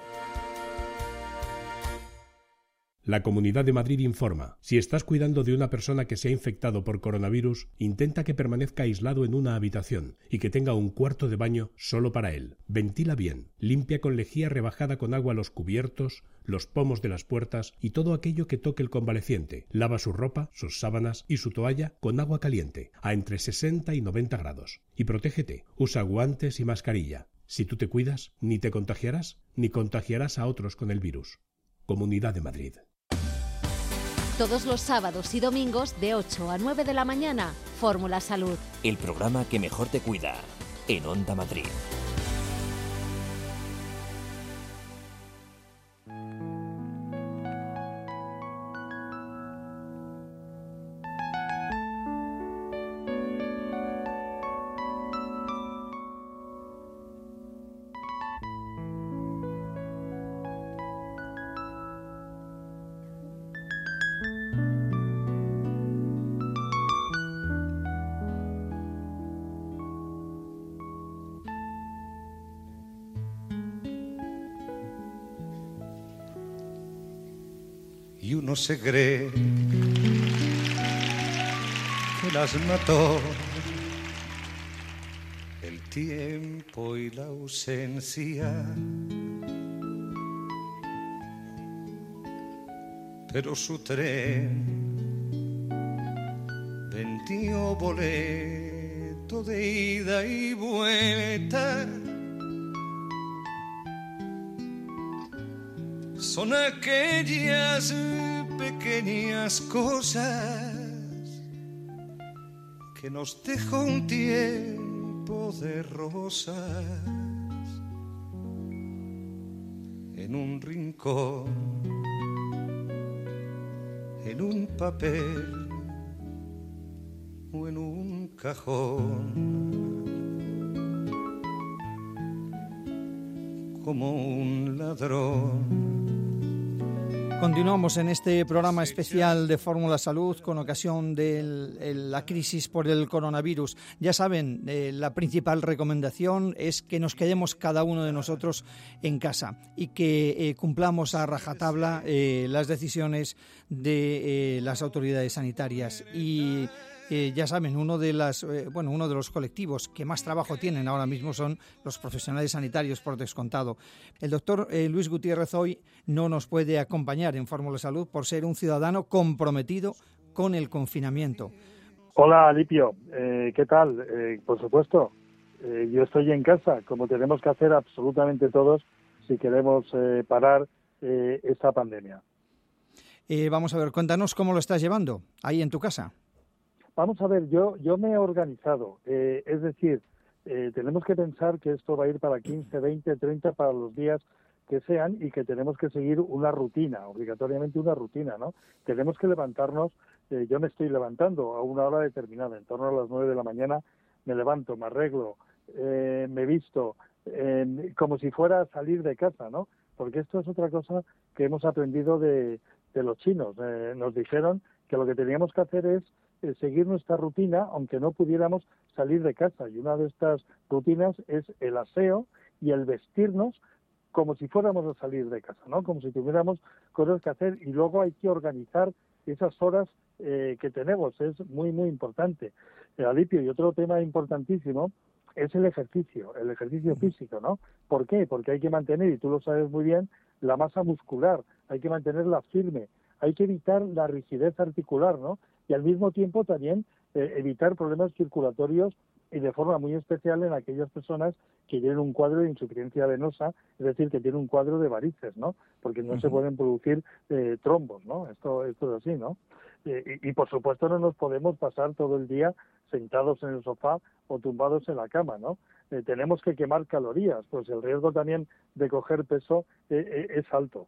La Comunidad de Madrid informa. Si estás cuidando de una persona que se ha infectado por coronavirus, intenta que permanezca aislado en una habitación y que tenga un cuarto de baño solo para él. Ventila bien, limpia con lejía rebajada con agua los cubiertos, los pomos de las puertas y todo aquello que toque el convaleciente. Lava su ropa, sus sábanas y su toalla con agua caliente, a entre sesenta y noventa grados. Y protégete, usa guantes y mascarilla. Si tú te cuidas, ni te contagiarás, ni contagiarás a otros con el virus. Comunidad de Madrid. Todos los sábados y domingos de ocho a nueve de la mañana, Fórmula Salud. El programa que mejor te cuida, en Onda Madrid. Y uno se cree que las mató el tiempo y la ausencia, pero su tren vendió boleto de ida y vuelta son aquellas pequeñas cosas que nos deja un tiempo de rosas en un rincón, en un papel o en un cajón, como un ladrón. Continuamos en este programa especial de Fórmula Salud con ocasión de la crisis por el coronavirus. Ya saben, eh, la principal recomendación es que nos quedemos cada uno de nosotros en casa y que eh, cumplamos a rajatabla eh, las decisiones de eh, las autoridades sanitarias. Y Eh, ya saben, uno de las eh, bueno uno de los colectivos que más trabajo tienen ahora mismo son los profesionales sanitarios, por descontado. El doctor eh, Luis Gutiérrez hoy no nos puede acompañar en Fórmula Salud por ser un ciudadano comprometido con el confinamiento. Hola, Alipio, eh, ¿qué tal? Eh, por supuesto, eh, yo estoy en casa, como tenemos que hacer absolutamente todos si queremos eh, parar eh, esta pandemia. Eh, vamos a ver, cuéntanos cómo lo estás llevando ahí en tu casa. Vamos a ver, yo yo me he organizado, eh, es decir, eh, tenemos que pensar que esto va a ir para quince, veinte, treinta, para los días que sean y que tenemos que seguir una rutina, obligatoriamente una rutina, ¿no? Tenemos que levantarnos, eh, yo me estoy levantando a una hora determinada, en torno a las nueve de la mañana me levanto, me arreglo, eh, me visto, eh, como si fuera a salir de casa, ¿no? Porque esto es otra cosa que hemos aprendido de, de los chinos. Eh, nos dijeron que lo que teníamos que hacer es seguir nuestra rutina, aunque no pudiéramos salir de casa. Y una de estas rutinas es el aseo y el vestirnos como si fuéramos a salir de casa, ¿no? Como si tuviéramos cosas que hacer. Y luego hay que organizar esas horas eh, que tenemos. Es muy, muy importante. Eh, Alipio, y otro tema importantísimo es el ejercicio, el ejercicio físico, ¿no? ¿Por qué? Porque hay que mantener, y tú lo sabes muy bien, la masa muscular. Hay que mantenerla firme. Hay que evitar la rigidez articular, ¿no? Y al mismo tiempo también eh, evitar problemas circulatorios y de forma muy especial en aquellas personas que tienen un cuadro de insuficiencia venosa, es decir, que tienen un cuadro de varices, ¿no? Porque no uh-huh. se pueden producir eh, trombos, ¿no? Esto, esto es así, ¿no? Eh, y, y por supuesto no nos podemos pasar todo el día sentados en el sofá o tumbados en la cama, ¿no? Eh, tenemos que quemar calorías, pues el riesgo también de coger peso eh, eh, es alto.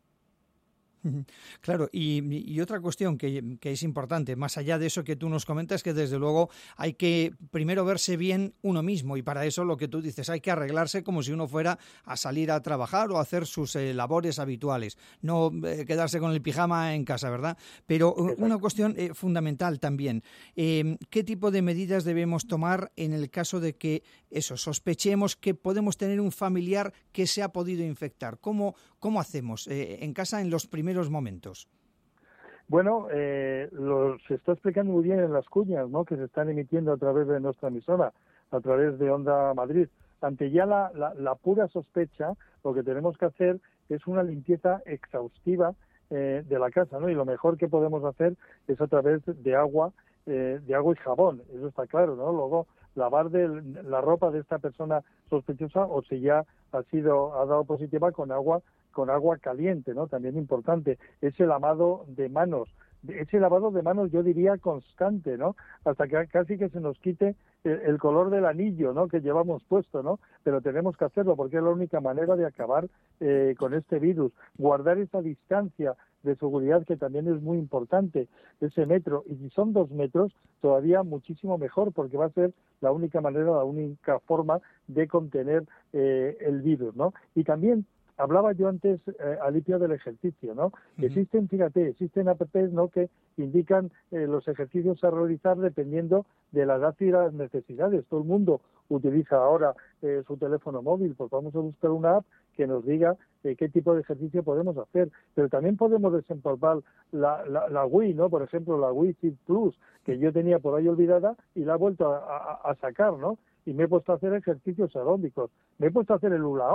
Claro, y, y otra cuestión que, que es importante, más allá de eso que tú nos comentas, que desde luego hay que primero verse bien uno mismo, y para eso lo que tú dices, hay que arreglarse como si uno fuera a salir a trabajar o a hacer sus eh, labores habituales, no eh, quedarse con el pijama en casa, ¿verdad? Pero Exacto. una cuestión eh, fundamental también, eh, ¿qué tipo de medidas debemos tomar en el caso de que eso, sospechemos que podemos tener un familiar que se ha podido infectar? ¿Cómo, cómo hacemos eh, en casa en los primeros momentos? Bueno, eh, lo, se está explicando muy bien en las cuñas, ¿no?, que se están emitiendo a través de nuestra emisora, a través de Onda Madrid. Ante ya la, la, la pura sospecha, lo que tenemos que hacer es una limpieza exhaustiva eh, de la casa, ¿no? Y lo mejor que podemos hacer es a través de agua, eh, de agua y jabón, eso está claro, ¿no? Luego lavar de la ropa de esta persona sospechosa, o si ya ha sido ha dado positiva, con agua con agua caliente, ¿no? También importante, ese lavado de manos, ese lavado de manos yo diría constante, ¿no? Hasta que casi que se nos quite el, el color del anillo, ¿no?, que llevamos puesto, ¿no? Pero tenemos que hacerlo porque es la única manera de acabar eh, con este virus. Guardar esa distancia de seguridad, que también es muy importante, ese metro, y si son dos metros, todavía muchísimo mejor, porque va a ser la única manera, la única forma de contener eh, el virus, ¿no? Y también hablaba yo antes, eh, Alipio, del ejercicio, ¿no? Uh-huh. Existen, fíjate, existen apps, ¿no?, que indican eh, los ejercicios a realizar dependiendo de la edad y las necesidades. Todo el mundo utiliza ahora eh, su teléfono móvil, pues vamos a buscar una app que nos diga eh, qué tipo de ejercicio podemos hacer. Pero también podemos desempolvar la, la, la Wii, ¿no? Por ejemplo, la Wii Fit Plus, que yo tenía por ahí olvidada y la he vuelto a, a, a sacar, ¿no? Y me he puesto a hacer ejercicios aeróbicos, me he puesto a hacer el hula hoop,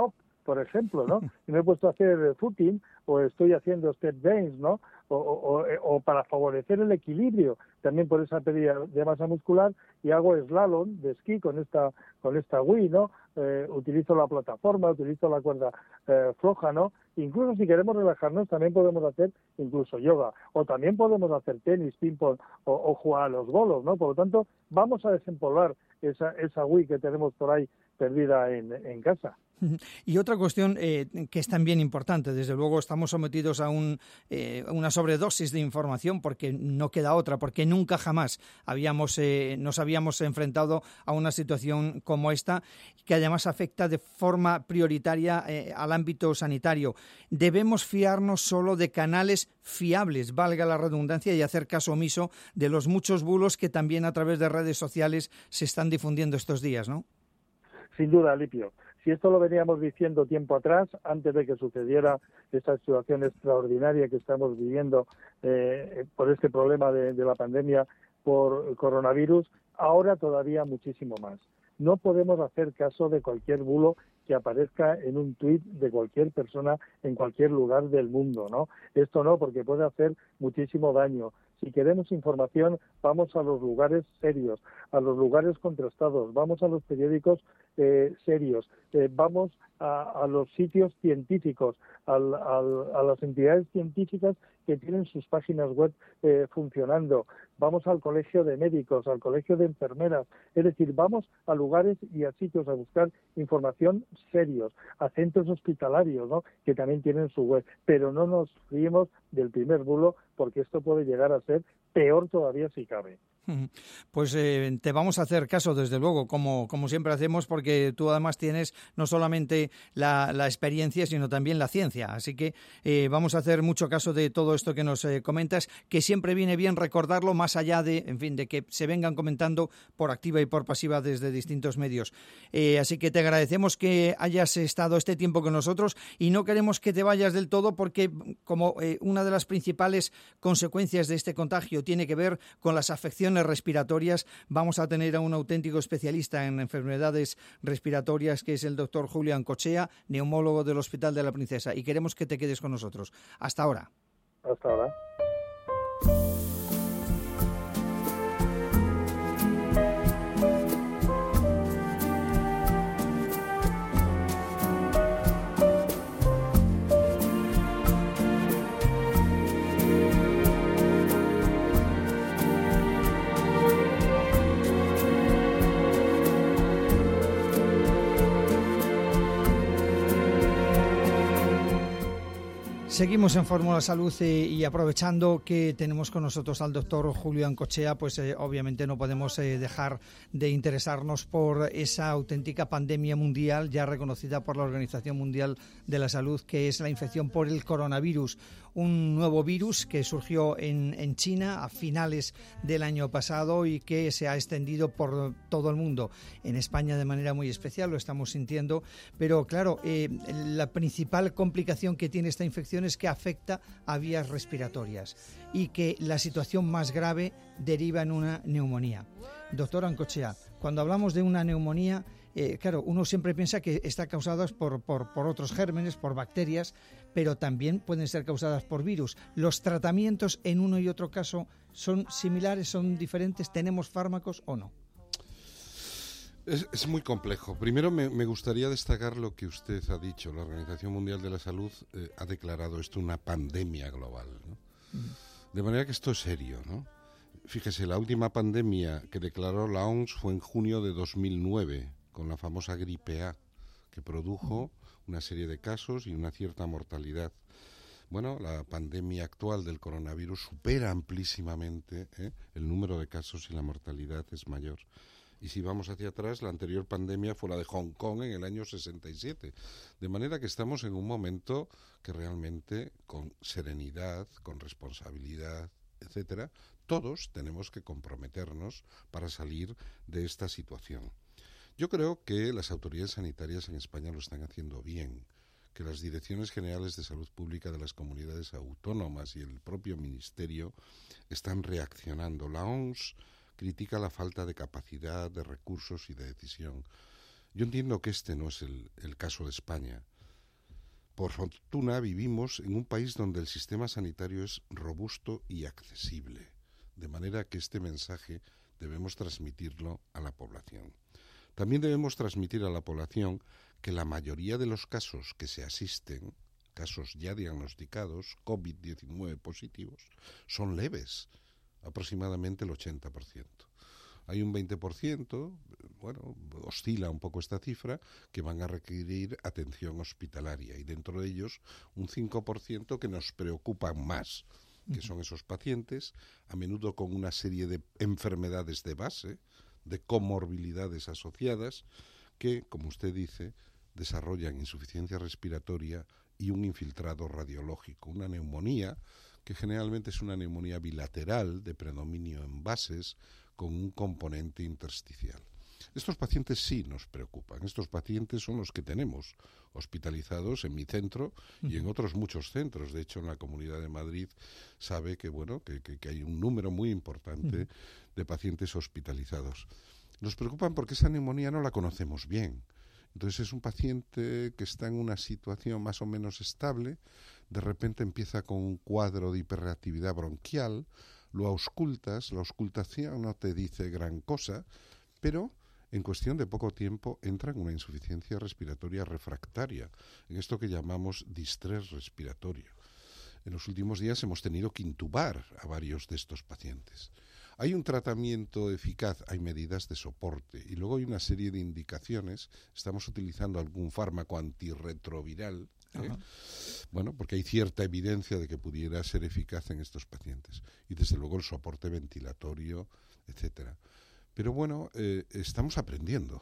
por ejemplo, ¿no? Y me he puesto a hacer footing o estoy haciendo step dance, ¿no? O, o, o para favorecer el equilibrio también por esa pérdida de masa muscular, y hago slalom de esquí con esta con esta Wii, ¿no? Eh, utilizo la plataforma, utilizo la cuerda eh, floja, ¿no? Incluso si queremos relajarnos también podemos hacer incluso yoga, o también podemos hacer tenis, ping-pong o, o jugar a los bolos, ¿no? Por lo tanto, vamos a desempolvar esa, esa Wii que tenemos por ahí perdida en, en casa. Y otra cuestión eh, que es también importante, desde luego estamos sometidos a un, eh, una sobredosis de información porque no queda otra, porque nunca jamás habíamos eh, nos habíamos enfrentado a una situación como esta, que además afecta de forma prioritaria eh, al ámbito sanitario. Debemos fiarnos solo de canales fiables, valga la redundancia, y hacer caso omiso de los muchos bulos que también a través de redes sociales se están difundiendo estos días, ¿no? Sin duda, Alipio. Si esto lo veníamos diciendo tiempo atrás, antes de que sucediera esta situación extraordinaria que estamos viviendo eh, por este problema de, de la pandemia por coronavirus, ahora todavía muchísimo más. No podemos hacer caso de cualquier bulo que aparezca en un tuit de cualquier persona en cualquier lugar del mundo, ¿no? Esto no, porque puede hacer muchísimo daño. Si queremos información, vamos a los lugares serios, a los lugares contrastados, vamos a los periódicos eh, serios, eh, vamos a, a los sitios científicos, al, al, a las entidades científicas que tienen sus páginas web eh, funcionando, vamos al colegio de médicos, al colegio de enfermeras, es decir, vamos a lugares y a sitios a buscar información serios, a centros hospitalarios, ¿no?, que también tienen su web, pero no nos fiemos del primer bulo, porque esto puede llegar a ser peor todavía si cabe. Pues eh, te vamos a hacer caso, desde luego, como, como siempre hacemos, porque tú además tienes no solamente la, la experiencia, sino también la ciencia. Así que eh, vamos a hacer mucho caso de todo esto que nos eh, comentas, que siempre viene bien recordarlo, más allá de, en fin, de que se vengan comentando por activa y por pasiva desde distintos medios. Eh, así que te agradecemos que hayas estado este tiempo con nosotros y no queremos que te vayas del todo, porque como eh, una de las principales consecuencias de este contagio tiene que ver con las afecciones respiratorias, vamos a tener a un auténtico especialista en enfermedades respiratorias, que es el doctor Julio Ancochea, neumólogo del Hospital de la Princesa, y queremos que te quedes con nosotros. Hasta ahora. Hasta ahora. Seguimos en Fórmula Salud eh, y aprovechando que tenemos con nosotros al doctor Julio Ancochea, pues eh, obviamente no podemos eh, dejar de interesarnos por esa auténtica pandemia mundial ya reconocida por la Organización Mundial de la Salud, que es la infección por el coronavirus, un nuevo virus que surgió en, en China a finales del año pasado y que se ha extendido por todo el mundo. En España de manera muy especial lo estamos sintiendo, pero claro, eh, la principal complicación que tiene esta infección es que afecta a vías respiratorias y que la situación más grave deriva en una neumonía. Doctor Ancochea, cuando hablamos de una neumonía, eh, claro, uno siempre piensa que está causada por, por, por otros gérmenes, por bacterias, pero también pueden ser causadas por virus. ¿Los tratamientos en uno y otro caso son similares, son diferentes? ¿Tenemos fármacos o no? Es, es muy complejo. Primero me, me gustaría destacar lo que usted ha dicho. La Organización Mundial de la Salud eh, ha declarado esto una pandemia global, ¿no? Mm. De manera que esto es serio, ¿no? Fíjese, la última pandemia que declaró la O M S fue en junio de dos mil nueve, con la famosa gripe A, que produjo una serie de casos y una cierta mortalidad. Bueno, la pandemia actual del coronavirus supera amplísimamente ¿eh? el número de casos y la mortalidad es mayor. Y si vamos hacia atrás, la anterior pandemia fue la de Hong Kong en el año sesenta y siete. De manera que estamos en un momento que realmente, con serenidad, con responsabilidad, etcétera, todos tenemos que comprometernos para salir de esta situación. Yo creo que las autoridades sanitarias en España lo están haciendo bien, que las direcciones generales de salud pública de las comunidades autónomas y el propio ministerio están reaccionando. La O M S critica la falta de capacidad, de recursos y de decisión. Yo entiendo que este no es el, el caso de España. por fortuna vivimos en un país donde el sistema sanitario es robusto y accesible, de manera que este mensaje debemos transmitirlo a la población. También debemos transmitir a la población que la mayoría de los casos que se asisten, casos ya diagnosticados, COVID diecinueve positivos, son leves, aproximadamente el ochenta por ciento. Hay un veinte por ciento, bueno, oscila un poco esta cifra, que van a requerir atención hospitalaria, y dentro de ellos un cinco por ciento que nos preocupan más, que son esos pacientes, a menudo con una serie de enfermedades de base, de comorbilidades asociadas, que, como usted dice, desarrollan insuficiencia respiratoria y un infiltrado radiológico, una neumonía, que generalmente es una neumonía bilateral de predominio en bases con un componente intersticial. Estos pacientes sí nos preocupan. Estos pacientes son los que tenemos hospitalizados en mi centro y en otros muchos centros. De hecho, en la Comunidad de Madrid sabe que, bueno, que, que, que hay un número muy importante uh-huh. de pacientes hospitalizados. Nos preocupan porque esa neumonía no la conocemos bien. Entonces es un paciente que está en una situación más o menos estable, de repente empieza con un cuadro de hiperreactividad bronquial, lo auscultas, la auscultación no te dice gran cosa, pero en cuestión de poco tiempo entra en una insuficiencia respiratoria refractaria, en esto que llamamos distrés respiratorio. En los últimos días hemos tenido que intubar a varios de estos pacientes. Hay un tratamiento eficaz, hay medidas de soporte y luego hay una serie de indicaciones. Estamos utilizando algún fármaco antirretroviral, ¿eh? Bueno, porque hay cierta evidencia de que pudiera ser eficaz en estos pacientes. Y desde luego el soporte ventilatorio, etcétera. Pero bueno, eh, estamos aprendiendo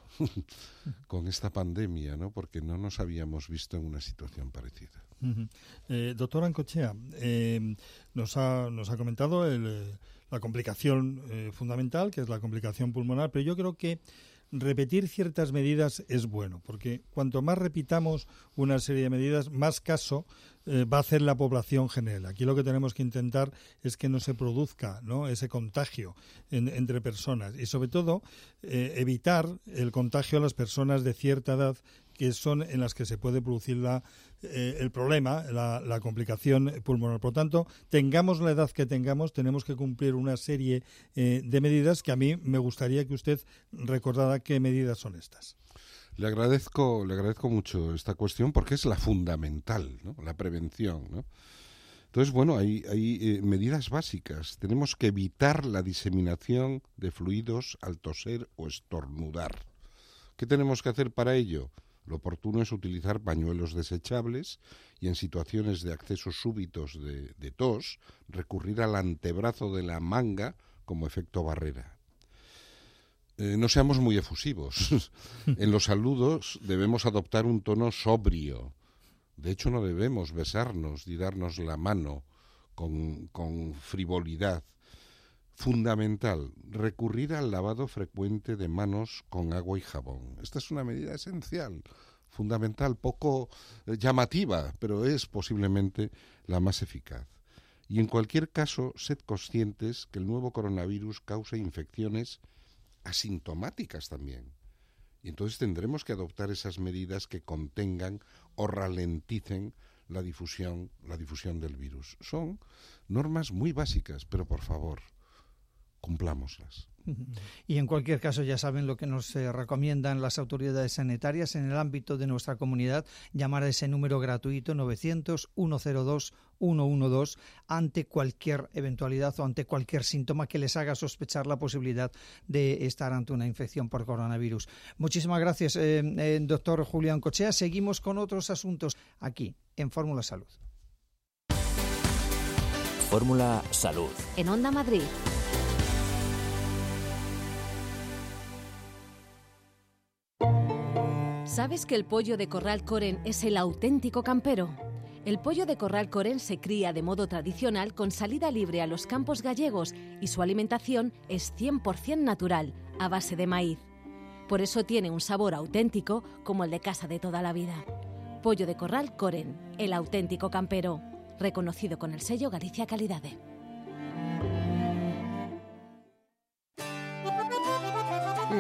con esta pandemia, ¿no? Porque no nos habíamos visto en una situación parecida. Uh-huh. Eh, doctor Ancochea, eh, nos, ha, nos ha comentado el, eh, la complicación eh, fundamental, que es la complicación pulmonar, pero yo creo que repetir ciertas medidas es bueno, porque cuanto más repitamos una serie de medidas, más caso eh, va a hacer la población general. Aquí lo que tenemos que intentar es que no se produzca, ¿no?, ese contagio en, entre personas y sobre todo eh, evitar el contagio a las personas de cierta edad, que son en las que se puede producir la, eh, el problema, la, la complicación pulmonar. Por lo tanto, tengamos la edad que tengamos, tenemos que cumplir una serie eh, de medidas que a mí me gustaría que usted recordara qué medidas son estas. Le agradezco, le agradezco mucho esta cuestión porque es la fundamental, ¿no?, la prevención, ¿no? Entonces, bueno, hay, hay eh, medidas básicas. Tenemos que evitar la diseminación de fluidos al toser o estornudar. ¿Qué tenemos que hacer para ello? Lo oportuno es utilizar pañuelos desechables y en situaciones de accesos súbitos de, de tos, recurrir al antebrazo de la manga como efecto barrera. Eh, no seamos muy efusivos. En los saludos debemos adoptar un tono sobrio. De hecho, no debemos besarnos ni darnos la mano con, con frivolidad. Fundamental, recurrir al lavado frecuente de manos con agua y jabón. Esta es una medida esencial, fundamental, poco eh, llamativa, pero es posiblemente la más eficaz. Y en cualquier caso, sed conscientes que el nuevo coronavirus causa infecciones asintomáticas también. Y entonces tendremos que adoptar esas medidas que contengan o ralenticen la difusión, la difusión del virus. Son normas muy básicas, pero por favor, cumplámoslas. Y en cualquier caso ya saben lo que nos eh, recomiendan las autoridades sanitarias en el ámbito de nuestra comunidad: llamar a ese número gratuito novecientos, ciento dos, ciento doce ante cualquier eventualidad o ante cualquier síntoma que les haga sospechar la posibilidad de estar ante una infección por coronavirus. Muchísimas gracias, eh, eh, doctor Julián Ancochea. Seguimos con otros asuntos aquí en Fórmula Salud. Fórmula Salud. En Onda Madrid. ¿Sabes que el pollo de corral Coren es el auténtico campero? El pollo de corral Coren se cría de modo tradicional con salida libre a los campos gallegos y su alimentación es cien por ciento natural, a base de maíz. Por eso tiene un sabor auténtico como el de casa de toda la vida. Pollo de corral Coren, el auténtico campero, reconocido con el sello Galicia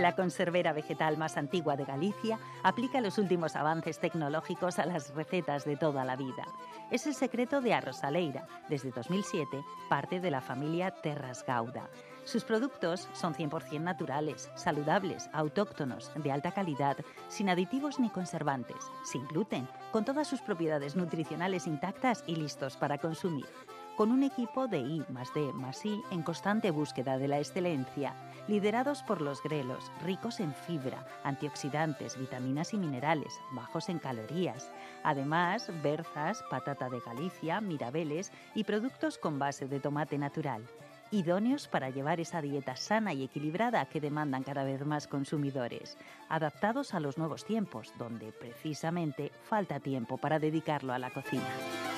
La conservera vegetal más antigua de Galicia aplica los últimos avances tecnológicos a las recetas de toda la vida. Es el secreto de Arrosaleira, desde dos mil siete, parte de la familia Terras Gauda. Sus productos son cien por ciento naturales, saludables, autóctonos, de alta calidad, sin aditivos ni conservantes, sin gluten, con todas sus propiedades nutricionales intactas y listos para consumir. Con un equipo de I más D más I en constante búsqueda de la excelencia, liderados por los grelos, ricos en fibra, antioxidantes, vitaminas y minerales, bajos en calorías. Además, berzas, patata de Galicia, mirabeles y productos con base de tomate natural. Idóneos para llevar esa dieta sana y equilibrada que demandan cada vez más consumidores, adaptados a los nuevos tiempos, donde precisamente falta tiempo para dedicarlo a la cocina.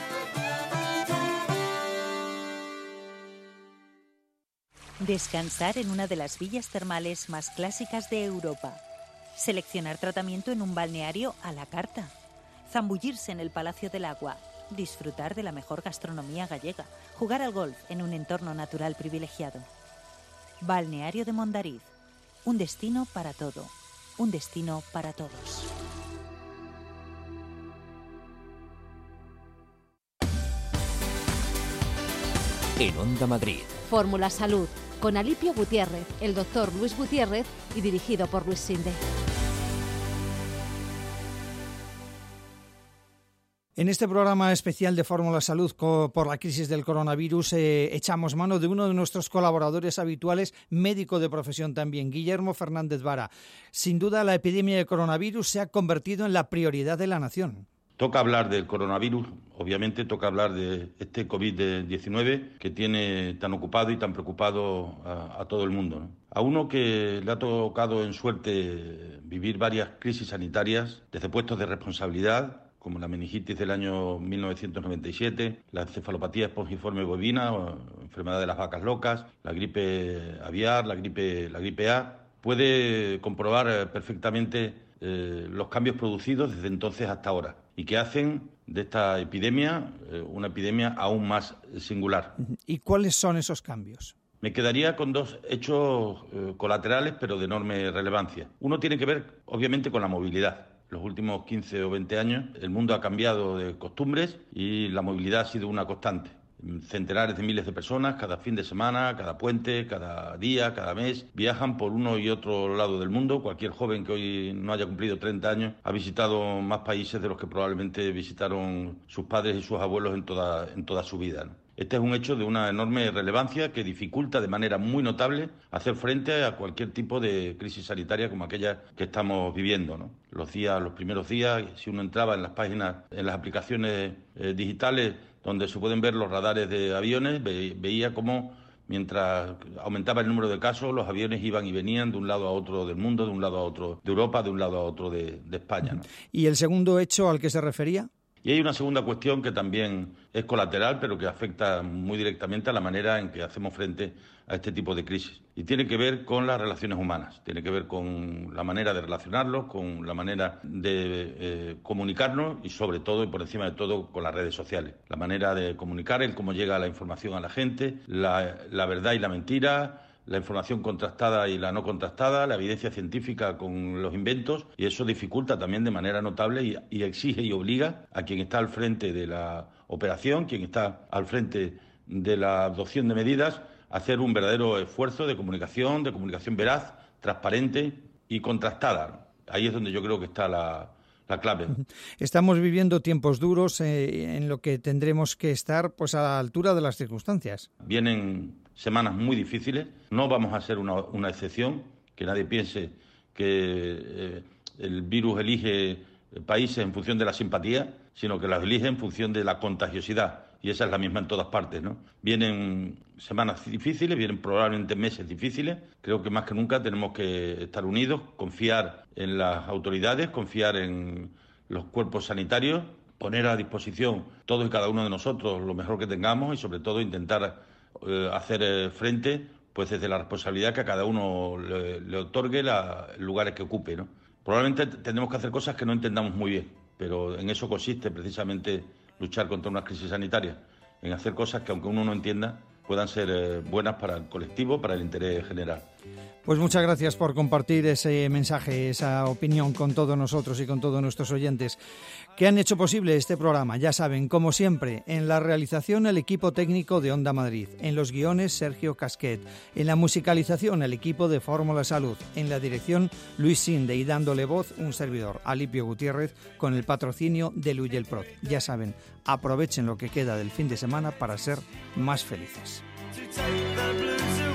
Descansar en una de las villas termales más clásicas de Europa. Seleccionar tratamiento en un balneario a la carta. Zambullirse en el Palacio del Agua. Disfrutar de la mejor gastronomía gallega. Jugar al golf en un entorno natural privilegiado. Balneario de Mondariz. Un destino para todo. Un destino para todos. En Onda Madrid. Fórmula Salud, con Alipio Gutiérrez, el doctor Luis Gutiérrez y dirigido por Luis Sinde. En este programa especial de Fórmula Salud por la crisis del coronavirus eh, echamos mano de uno de nuestros colaboradores habituales, médico de profesión también, Guillermo Fernández Vara. Sin duda, la epidemia de coronavirus se ha convertido en la prioridad de la nación. Toca hablar del coronavirus, obviamente toca hablar de este covid diecinueve que tiene tan ocupado y tan preocupado a, a todo el mundo, ¿no? A uno que le ha tocado en suerte vivir varias crisis sanitarias desde puestos de responsabilidad, como la meningitis del año mil novecientos noventa y siete, la encefalopatía espongiforme bovina, o enfermedad de las vacas locas, la gripe aviar, la gripe, la gripe A, puede comprobar perfectamente eh, los cambios producidos desde entonces hasta ahora y que hacen de esta epidemia eh, una epidemia aún más singular. ¿Y cuáles son esos cambios? Me quedaría con dos hechos eh, colaterales, pero de enorme relevancia. Uno tiene que ver, obviamente, con la movilidad. Los últimos quince o veinte años el mundo ha cambiado de costumbres y la movilidad ha sido una constante. Centenares de miles de personas cada fin de semana, cada puente, cada día, cada mes viajan por uno y otro lado del mundo. Cualquier joven que hoy no haya cumplido treinta años ha visitado más países de los que probablemente visitaron sus padres y sus abuelos en toda, en toda su vida, ¿no? Este es un hecho de una enorme relevancia que dificulta de manera muy notable hacer frente a cualquier tipo de crisis sanitaria como aquella que estamos viviendo, ¿no? Los días, los primeros días, si uno entraba en las páginas, en las aplicaciones eh, digitales donde se pueden ver los radares de aviones, ve, veía cómo mientras aumentaba el número de casos, los aviones iban y venían de un lado a otro del mundo, de un lado a otro de Europa, de un lado a otro de, de España, ¿no? ¿Y el segundo hecho al que se refería? Y hay una segunda cuestión que también es colateral, pero que afecta muy directamente a la manera en que hacemos frente a este tipo de crisis. Y tiene que ver con las relaciones humanas, tiene que ver con la manera de relacionarlos, con la manera de eh, comunicarnos y, sobre todo y por encima de todo, con las redes sociales. La manera de comunicar, el cómo llega la información a la gente, la, la verdad y la mentira, la información contrastada y la no contrastada, la evidencia científica con los inventos, y eso dificulta también de manera notable y, y exige y obliga a quien está al frente de la operación, quien está al frente de la adopción de medidas, a hacer un verdadero esfuerzo de comunicación, de comunicación veraz, transparente y contrastada. Ahí es donde yo creo que está la, la clave. Estamos viviendo tiempos duros eh, en lo que tendremos que estar pues a la altura de las circunstancias. Vienen semanas muy difíciles, no vamos a ser una, una excepción, que nadie piense que eh, el virus elige países en función de la simpatía, sino que las elige en función de la contagiosidad, y esa es la misma en todas partes, ¿no? Vienen semanas difíciles, vienen probablemente meses difíciles. Creo que más que nunca tenemos que estar unidos, confiar en las autoridades, confiar en los cuerpos sanitarios, poner a disposición todos y cada uno de nosotros lo mejor que tengamos y sobre todo intentar eh, hacer eh, frente pues desde la responsabilidad que a cada uno le, le otorgue la, los lugares que ocupe, ¿no? Probablemente tendremos que hacer cosas que no entendamos muy bien, pero en eso consiste precisamente luchar contra una crisis sanitaria, en hacer cosas que aunque uno no entienda puedan ser eh, buenas para el colectivo, para el interés general. Pues muchas gracias por compartir ese mensaje, esa opinión con todos nosotros y con todos nuestros oyentes que han hecho posible este programa. Ya saben, como siempre, en la realización el equipo técnico de Onda Madrid, en los guiones Sergio Casquet, en la musicalización el equipo de Fórmula Salud, en la dirección Luis Sinde y dándole voz un servidor, Alipio Gutiérrez, con el patrocinio de Luyel Pro. Ya saben, aprovechen lo que queda del fin de semana para ser más felices. To take the blues